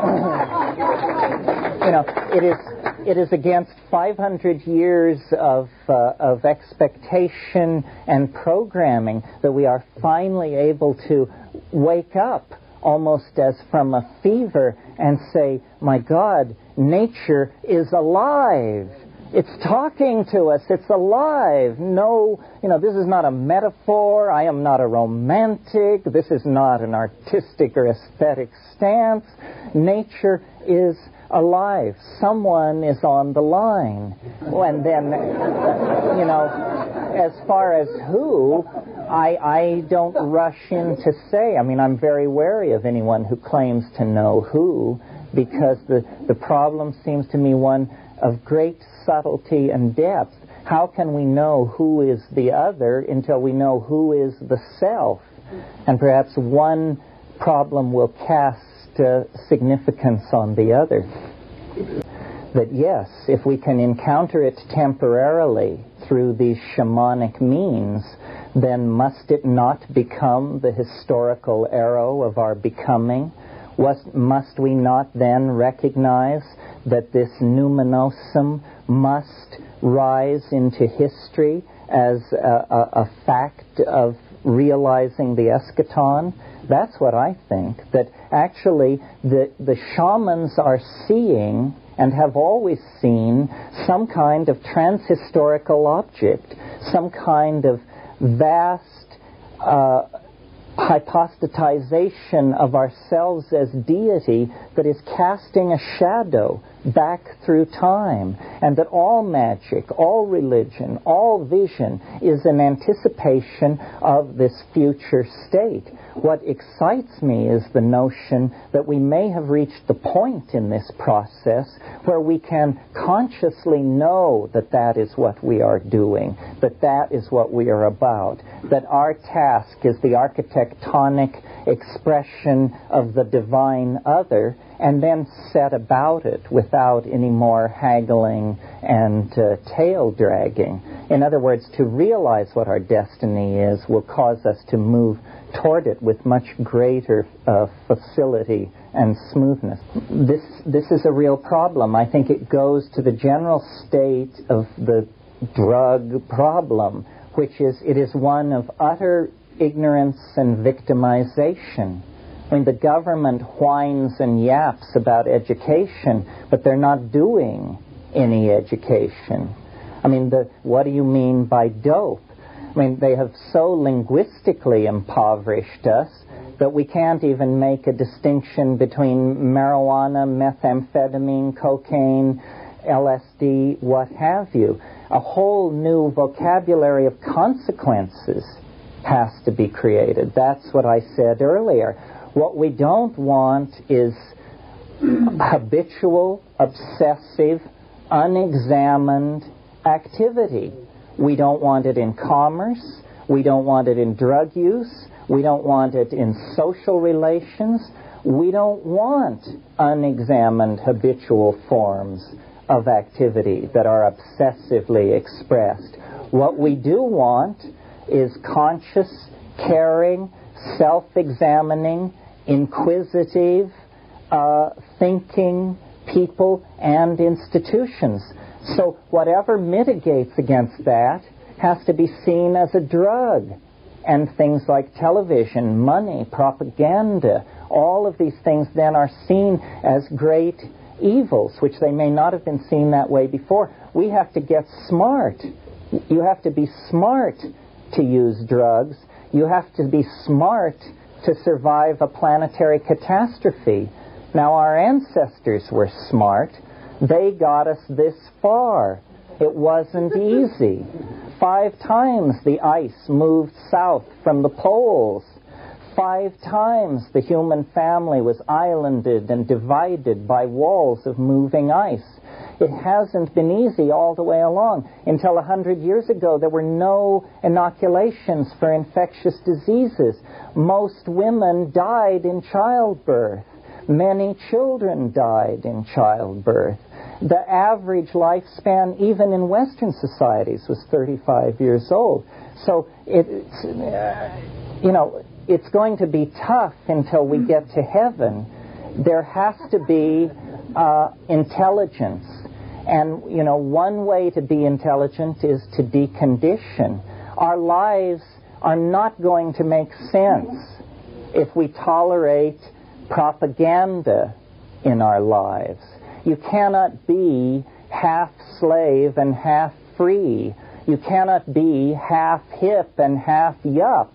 you know, it is, it is against five hundred years of uh, of expectation and programming that we are finally able to wake up, almost as from a fever, and say, my God, nature is alive. It's talking to us. It's alive. No, you know, this is not a metaphor. I am not a romantic. This is not an artistic or aesthetic stance. Nature is alive. Someone is on the line. And then, you know, as far as who, I, I don't rush in to say. I mean, I'm very wary of anyone who claims to know who, because the, the problem seems to me one of great subtlety and depth. How can we know who is the other until we know who is the self? And perhaps one problem will cast uh, significance on the other. That yes, if we can encounter it temporarily through these shamanic means, then must it not become the historical arrow of our becoming? Was, must we not then recognize that this numinosum must rise into history as a, a, a fact of realizing the eschaton? That's what I think, that actually the, the shamans are seeing and have always seen some kind of transhistorical object, some kind of vast uh, hypostatization of ourselves as deity that is casting a shadow back through time, and that all magic, all religion, all vision is an anticipation of this future state. What excites me is the notion that we may have reached the point in this process where we can consciously know that that is what we are doing, that that is what we are about, that our task is the architectonic expression of the divine other, and then set about it without any more haggling and uh, tail dragging. In other words, to realize what our destiny is will cause us to move toward it with much greater uh, facility and smoothness. This this is a real problem. I think it goes to the general state of the drug problem, which is it is one of utter ignorance and victimization. I mean, the government whines and yaps about education, but they're not doing any education. I mean, the, what do you mean by dope? I mean, they have so linguistically impoverished us that we can't even make a distinction between marijuana, methamphetamine, cocaine, L S D, what have you. A whole new vocabulary of consequences has to be created. That's what I said earlier. What we don't want is habitual, obsessive, unexamined activity. We don't want it in commerce. We don't want it in drug use. We don't want it in social relations. We don't want unexamined habitual forms of activity that are obsessively expressed. What we do want is conscious, caring, self-examining, inquisitive, uh, thinking people and institutions. So whatever mitigates against that has to be seen as a drug. And things like television, money, propaganda, all of these things then are seen as great evils, which they may not have been seen that way before. We have to get smart. You have to be smart to use drugs. You have to be smart to survive a planetary catastrophe. Now, our ancestors were smart. They got us this far. It wasn't easy. Five times the ice moved south from the poles. Five times the human family was islanded and divided by walls of moving ice. It hasn't been easy all the way along. Until a hundred years ago, there were no inoculations for infectious diseases. Most women died in childbirth. Many children died in childbirth. The average lifespan, even in Western societies, was thirty-five years old. So it's, uh, you know, it's going to be tough until we get to heaven. There has to be uh, intelligence. And, you know, one way to be intelligent is to decondition. Our lives are not going to make sense if we tolerate propaganda in our lives. You cannot be half slave and half free. You cannot be half hip and half yup.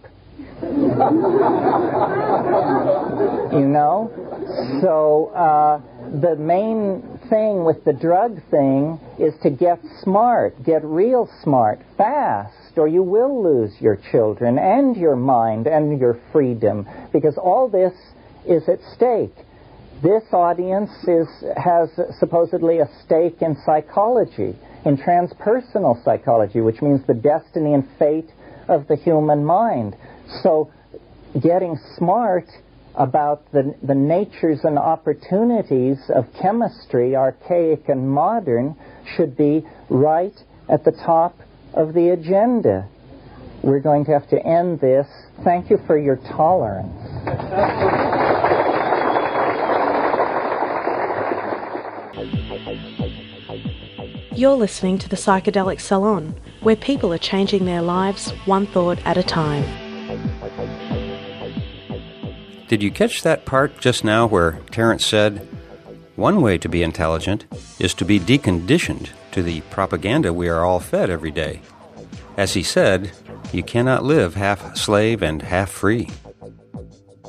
You know? So uh, the main thing with the drug thing is to get smart, get real smart, fast, or you will lose your children and your mind and your freedom, because all this is at stake. This audience is has supposedly a stake in psychology, in transpersonal psychology, which means the destiny and fate of the human mind. So getting smart about the, the natures and opportunities of chemistry, archaic and modern, should be right at the top of the agenda. We're going to have to end this. Thank you for your tolerance. You're listening to the Psychedelic Salon, where people are changing their lives one thought at a time. Did you catch that part just now where Terence said, one way to be intelligent is to be deconditioned to the propaganda we are all fed every day? As he said, you cannot live half slave and half free.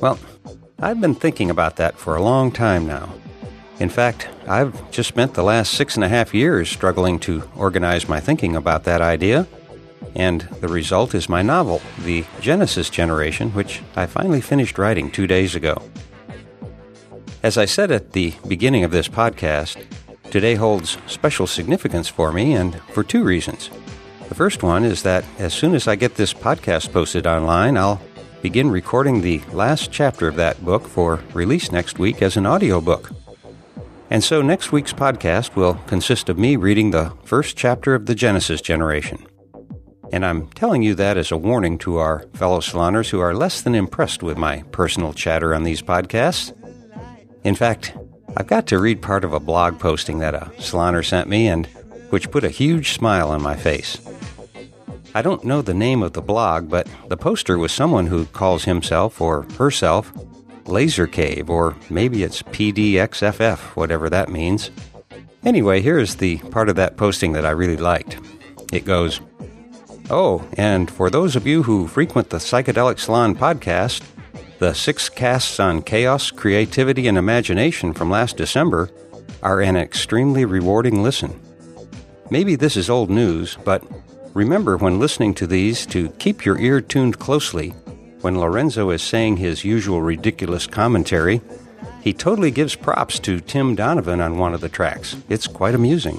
Well, I've been thinking about that for a long time now. In fact, I've just spent the last six and a half years struggling to organize my thinking about that idea, and the result is my novel, The Genesis Generation, which I finally finished writing two days ago. As I said at the beginning of this podcast, today holds special significance for me, and for two reasons. The first one is that as soon as I get this podcast posted online, I'll begin recording the last chapter of that book for release next week as an audiobook. And so next week's podcast will consist of me reading the first chapter of The Genesis Generation. And I'm telling you that as a warning to our fellow saloners who are less than impressed with my personal chatter on these podcasts. In fact, I've got to read part of a blog posting that a saloner sent me, and which put a huge smile on my face. I don't know the name of the blog, but the poster was someone who calls himself or herself Laser Cave, or maybe it's P D X F F, whatever that means. Anyway, here's the part of that posting that I really liked. It goes, "Oh, and for those of you who frequent the Psychedelic Salon podcast, the six casts on chaos, creativity, and imagination from last December are an extremely rewarding listen. Maybe this is old news, but remember when listening to these to keep your ear tuned closely. When Lorenzo is saying his usual ridiculous commentary, he totally gives props to Tim Donovan on one of the tracks. It's quite amusing."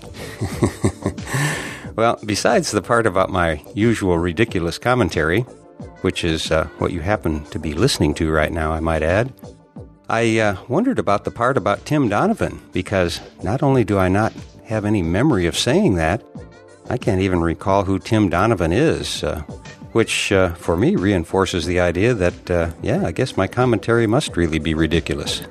Well, besides the part about my usual ridiculous commentary, which is uh, what you happen to be listening to right now, I might add, I uh, wondered about the part about Tim Donovan, because not only do I not have any memory of saying that, I can't even recall who Tim Donovan is, uh, which uh, for me reinforces the idea that, uh, yeah, I guess my commentary must really be ridiculous.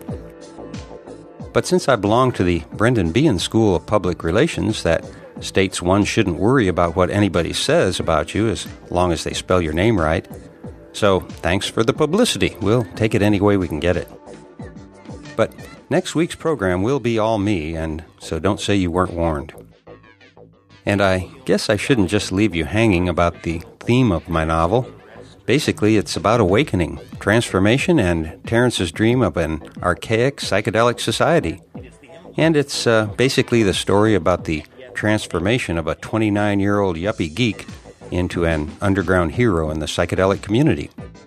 But since I belong to the Brendan Behan School of Public Relations that states one shouldn't worry about what anybody says about you as long as they spell your name right, so thanks for the publicity. We'll take it any way we can get it. But next week's program will be all me, and so don't say you weren't warned. And I guess I shouldn't just leave you hanging about the theme of my novel. Basically, it's about awakening, transformation, and Terence's dream of an archaic psychedelic society. And it's uh, basically the story about the transformation of a twenty-nine-year-old yuppie geek into an underground hero in the psychedelic community.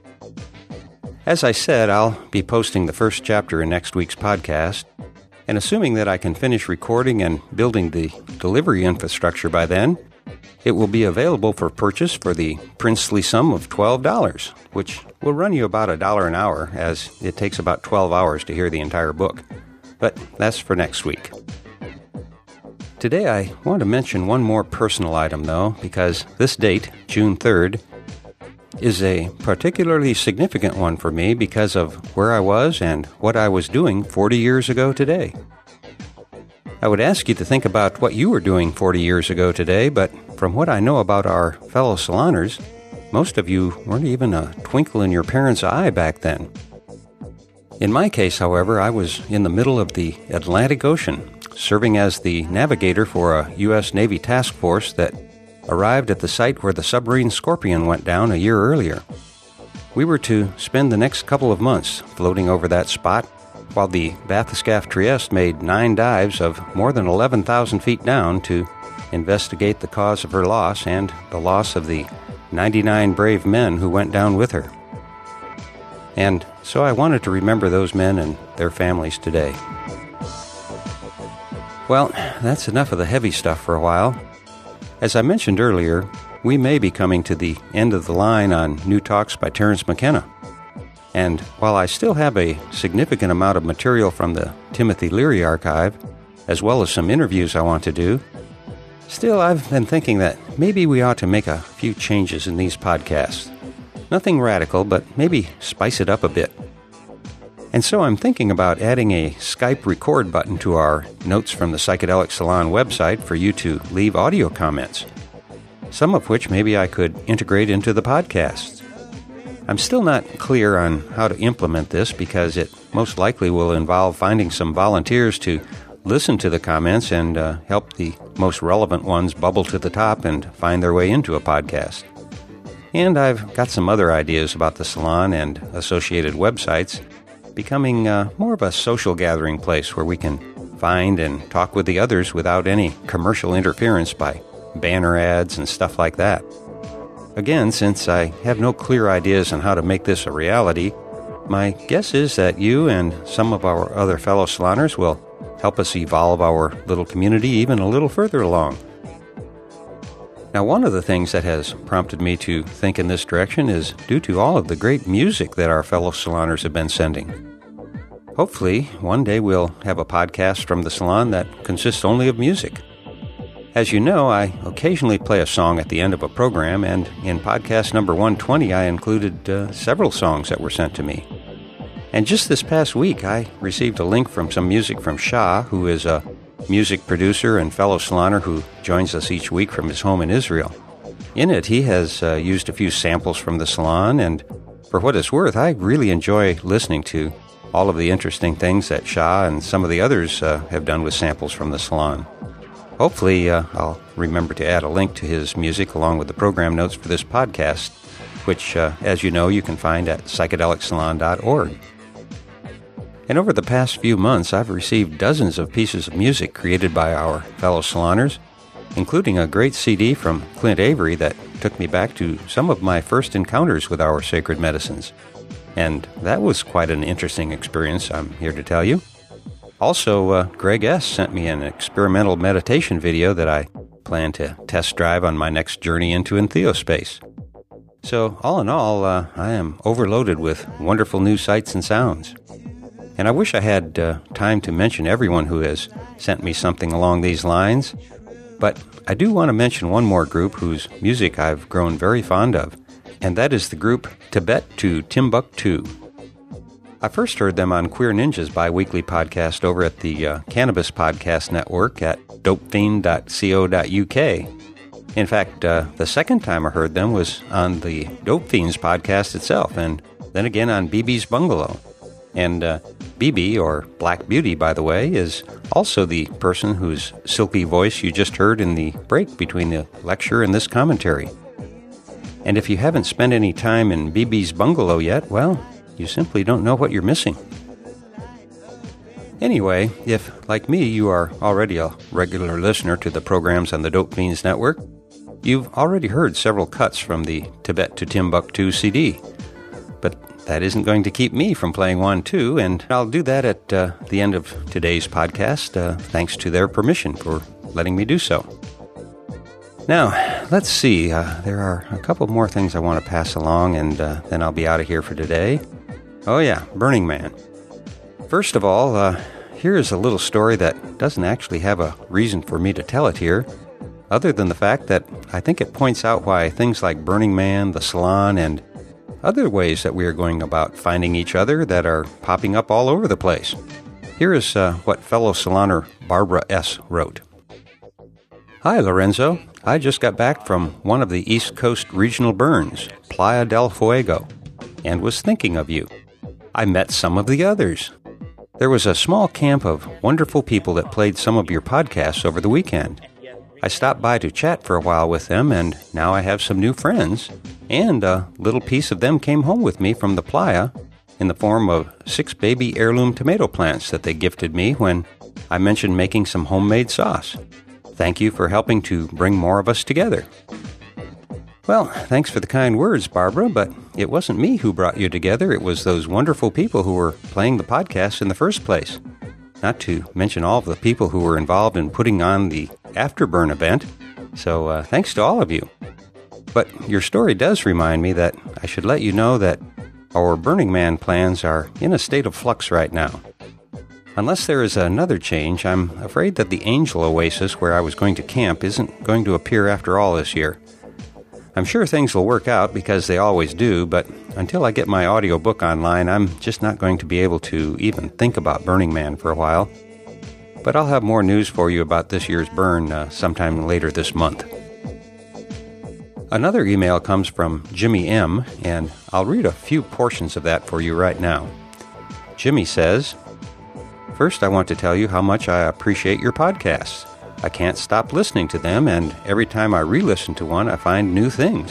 As I said, I'll be posting the first chapter in next week's podcast, and assuming that I can finish recording and building the delivery infrastructure by then, it will be available for purchase for the princely sum of twelve dollars, which will run you about a dollar an hour, as it takes about twelve hours to hear the entire book. But that's for next week. Today I want to mention one more personal item, though, because this date, June third, is a particularly significant one for me because of where I was and what I was doing forty years ago today. I would ask you to think about what you were doing forty years ago today, but from what I know about our fellow saloners, most of you weren't even a twinkle in your parents' eye back then. In my case, however, I was in the middle of the Atlantic Ocean, serving as the navigator for a U S Navy task force that arrived at the site where the submarine Scorpion went down a year earlier. We were to spend the next couple of months floating over that spot while the Bathyscaphe Trieste made nine dives of more than eleven thousand feet down to investigate the cause of her loss and the loss of the ninety-nine brave men who went down with her. And so I wanted to remember those men and their families today. Well, that's enough of the heavy stuff for a while. As I mentioned earlier, we may be coming to the end of the line on New Talks by Terence McKenna. And while I still have a significant amount of material from the Timothy Leary archive, as well as some interviews I want to do, still I've been thinking that maybe we ought to make a few changes in these podcasts. Nothing radical, but maybe spice it up a bit. And so I'm thinking about adding a Skype record button to our Notes from the Psychedelic Salon website for you to leave audio comments, some of which maybe I could integrate into the podcasts. I'm still not clear on how to implement this because it most likely will involve finding some volunteers to listen to the comments and uh, help the most relevant ones bubble to the top and find their way into a podcast. And I've got some other ideas about the salon and associated websites, becoming uh, more of a social gathering place where we can find and talk with the others without any commercial interference by banner ads and stuff like that. Again, since I have no clear ideas on how to make this a reality, my guess is that you and some of our other fellow saloners will help us evolve our little community even a little further along. Now, one of the things that has prompted me to think in this direction is due to all of the great music that our fellow saloners have been sending. Hopefully, one day we'll have a podcast from the salon that consists only of music. As you know, I occasionally play a song at the end of a program, and in podcast number one twenty, I included uh, several songs that were sent to me. And just this past week, I received a link from some music from Shah, who is a music producer and fellow saloner who joins us each week from his home in Israel. In it, he has uh, used a few samples from the salon, and for what it's worth, I really enjoy listening to all of the interesting things that Shah and some of the others uh, have done with samples from the salon. Hopefully, uh, I'll remember to add a link to his music along with the program notes for this podcast, which, uh, as you know, you can find at psychedelic salon dot org. And over the past few months, I've received dozens of pieces of music created by our fellow saloners, including a great C D from Clint Avery that took me back to some of my first encounters with our sacred medicines. And that was quite an interesting experience, I'm here to tell you. Also, uh, Greg S. sent me an experimental meditation video that I plan to test drive on my next journey into Entheospace. So, all in all, uh, I am overloaded with wonderful new sights and sounds. And I wish I had uh, time to mention everyone who has sent me something along these lines, but I do want to mention one more group whose music I've grown very fond of, and that is the group Tibet to Timbuktu. I first heard them on Queer Ninja's bi-weekly podcast over at the uh, Cannabis Podcast Network at dope fiend dot co dot u k. In fact, uh, the second time I heard them was on the Dope Fiends podcast itself, and then again on B B's Bungalow. And uh, B B, or Black Beauty, by the way, is also the person whose silky voice you just heard in the break between the lecture and this commentary. And if you haven't spent any time in B B's Bungalow yet, well, you simply don't know what you're missing. Anyway, if, like me, you are already a regular listener to the programs on the Dope Fiends Network, you've already heard several cuts from the Tibet to Timbuktu C D. But that isn't going to keep me from playing one, too, and I'll do that at uh, the end of today's podcast, uh, thanks to their permission for letting me do so. Now, let's see. Uh, there are a couple more things I want to pass along, and uh, then I'll be out of here for today. Oh, yeah, Burning Man. First of all, uh, here is a little story that doesn't actually have a reason for me to tell it here, other than the fact that I think it points out why things like Burning Man, the salon, and other ways that we are going about finding each other that are popping up all over the place. Here is uh, what fellow saloner Barbara S. wrote. Hi, Lorenzo. I just got back from one of the East Coast regional burns, Playa del Fuego, and was thinking of you. I met some of the others. There was a small camp of wonderful people that played some of your podcasts over the weekend. I stopped by to chat for a while with them, and now I have some new friends, and a little piece of them came home with me from the playa in the form of six baby heirloom tomato plants that they gifted me when I mentioned making some homemade sauce. Thank you for helping to bring more of us together. Well, thanks for the kind words, Barbara, but it wasn't me who brought you together. It was those wonderful people who were playing the podcast in the first place. Not to mention all of the people who were involved in putting on the Afterburn event. So uh, thanks to all of you. But your story does remind me that I should let you know that our Burning Man plans are in a state of flux right now. Unless there is another change, I'm afraid that the Angel Oasis where I was going to camp isn't going to appear after all this year. I'm sure things will work out because they always do, but until I get my audiobook online, I'm just not going to be able to even think about Burning Man for a while. But I'll have more news for you about this year's burn uh, sometime later this month. Another email comes from Jimmy M., and I'll read a few portions of that for you right now. Jimmy says, First, I want to tell you how much I appreciate your podcasts. I can't stop listening to them, and every time I re-listen to one, I find new things.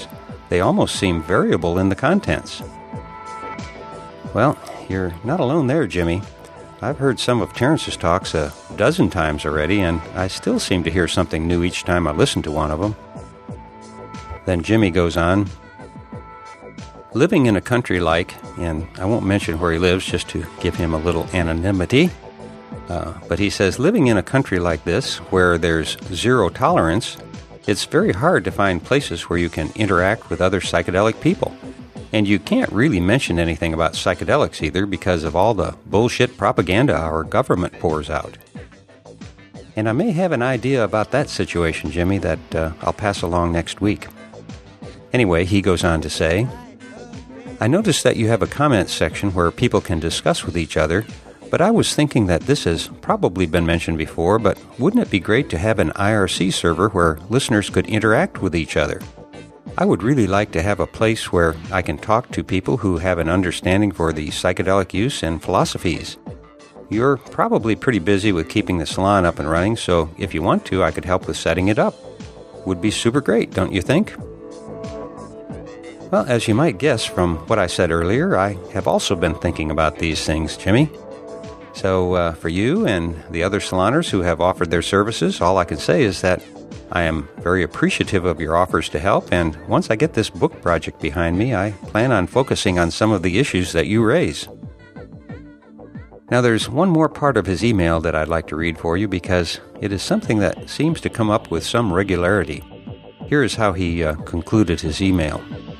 They almost seem variable in the contents. Well, you're not alone there, Jimmy. I've heard some of Terence's talks a dozen times already, and I still seem to hear something new each time I listen to one of them. Then Jimmy goes on, living in a country like, and I won't mention where he lives just to give him a little anonymity, uh, but he says, living in a country like this, where there's zero tolerance, it's very hard to find places where you can interact with other psychedelic people. And you can't really mention anything about psychedelics either because of all the bullshit propaganda our government pours out. And I may have an idea about that situation, Jimmy, that uh, I'll pass along next week. Anyway, he goes on to say, I noticed that you have a comment section where people can discuss with each other, but I was thinking that this has probably been mentioned before, but wouldn't it be great to have an I R C server where listeners could interact with each other? I would really like to have a place where I can talk to people who have an understanding for the psychedelic use and philosophies. You're probably pretty busy with keeping the salon up and running, so if you want to, I could help with setting it up. Would be super great, don't you think? Well, as you might guess from what I said earlier, I have also been thinking about these things, Jimmy. So uh, for you and the other saloners who have offered their services, all I can say is that I am very appreciative of your offers to help, and once I get this book project behind me, I plan on focusing on some of the issues that you raise. Now, there's one more part of his email that I'd like to read for you because it is something that seems to come up with some regularity. Here is how he uh, concluded his email.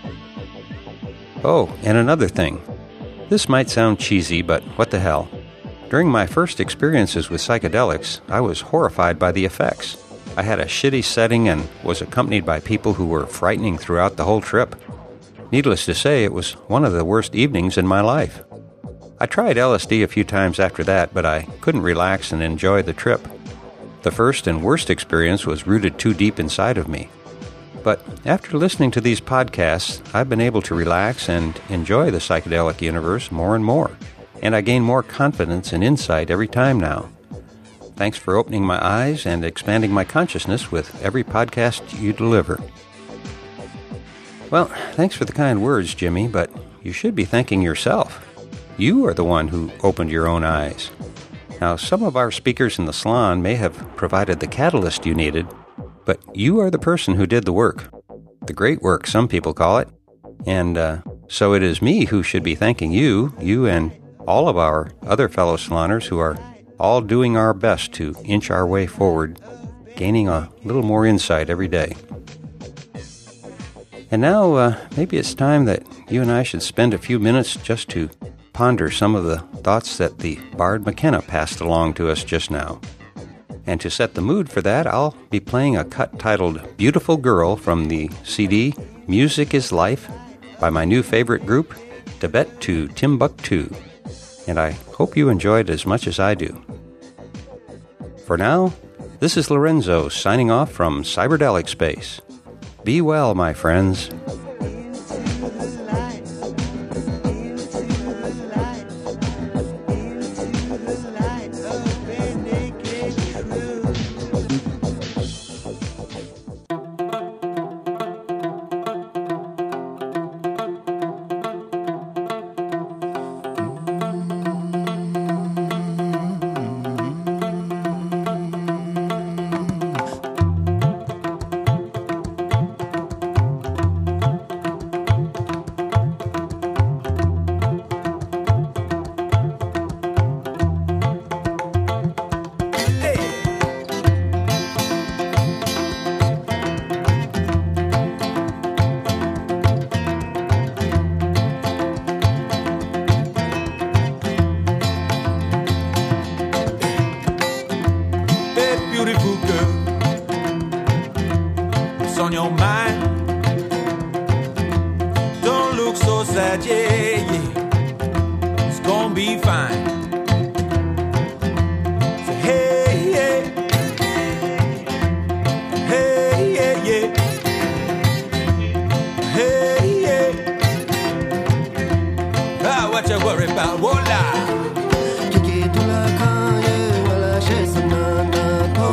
Oh, and another thing. This might sound cheesy, but what the hell. During my first experiences with psychedelics, I was horrified by the effects. I had a shitty setting and was accompanied by people who were frightening throughout the whole trip. Needless to say, it was one of the worst evenings in my life. I tried L S D a few times after that, but I couldn't relax and enjoy the trip. The first and worst experience was rooted too deep inside of me. But after listening to these podcasts, I've been able to relax and enjoy the psychedelic universe more and more, and I gain more confidence and insight every time now. Thanks for opening my eyes and expanding my consciousness with every podcast you deliver. Well, thanks for the kind words, Jimmy, but you should be thanking yourself. You are the one who opened your own eyes. Now, some of our speakers in the salon may have provided the catalyst you needed, but you are the person who did the work. The great work, some people call it. And uh, so it is me who should be thanking you, you and all of our other fellow saloners who are all doing our best to inch our way forward, gaining a little more insight every day. And now, uh, maybe it's time that you and I should spend a few minutes just to ponder some of the thoughts that the Bard McKenna passed along to us just now. And to set the mood for that, I'll be playing a cut titled Beautiful Girl from the C D Music is Life by my new favorite group, Tibet to Timbuktu. And I hope you enjoyed as much as I do. For now, this is Lorenzo signing off from Cyberdelic Space. Be well, my friends.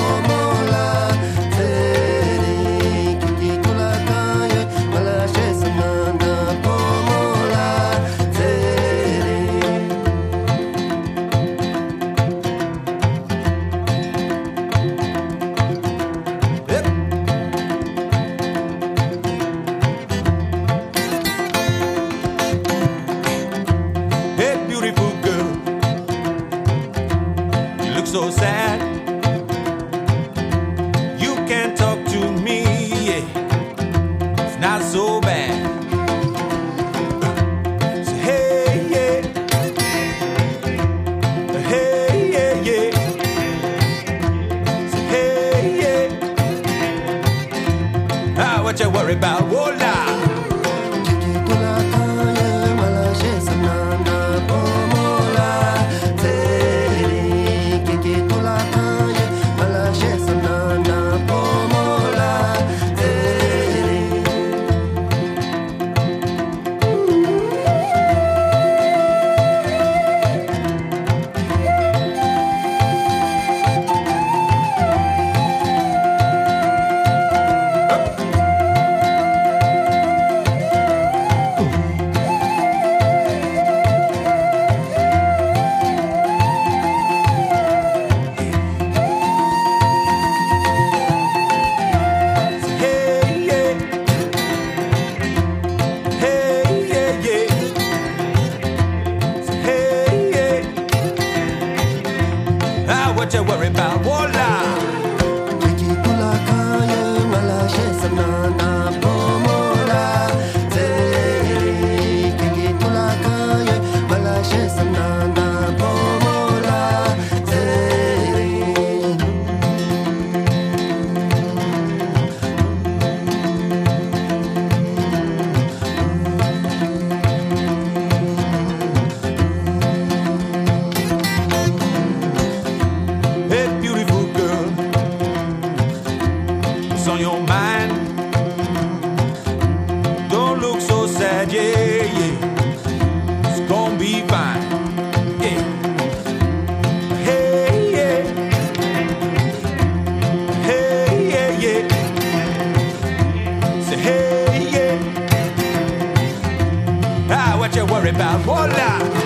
Well, me about voila.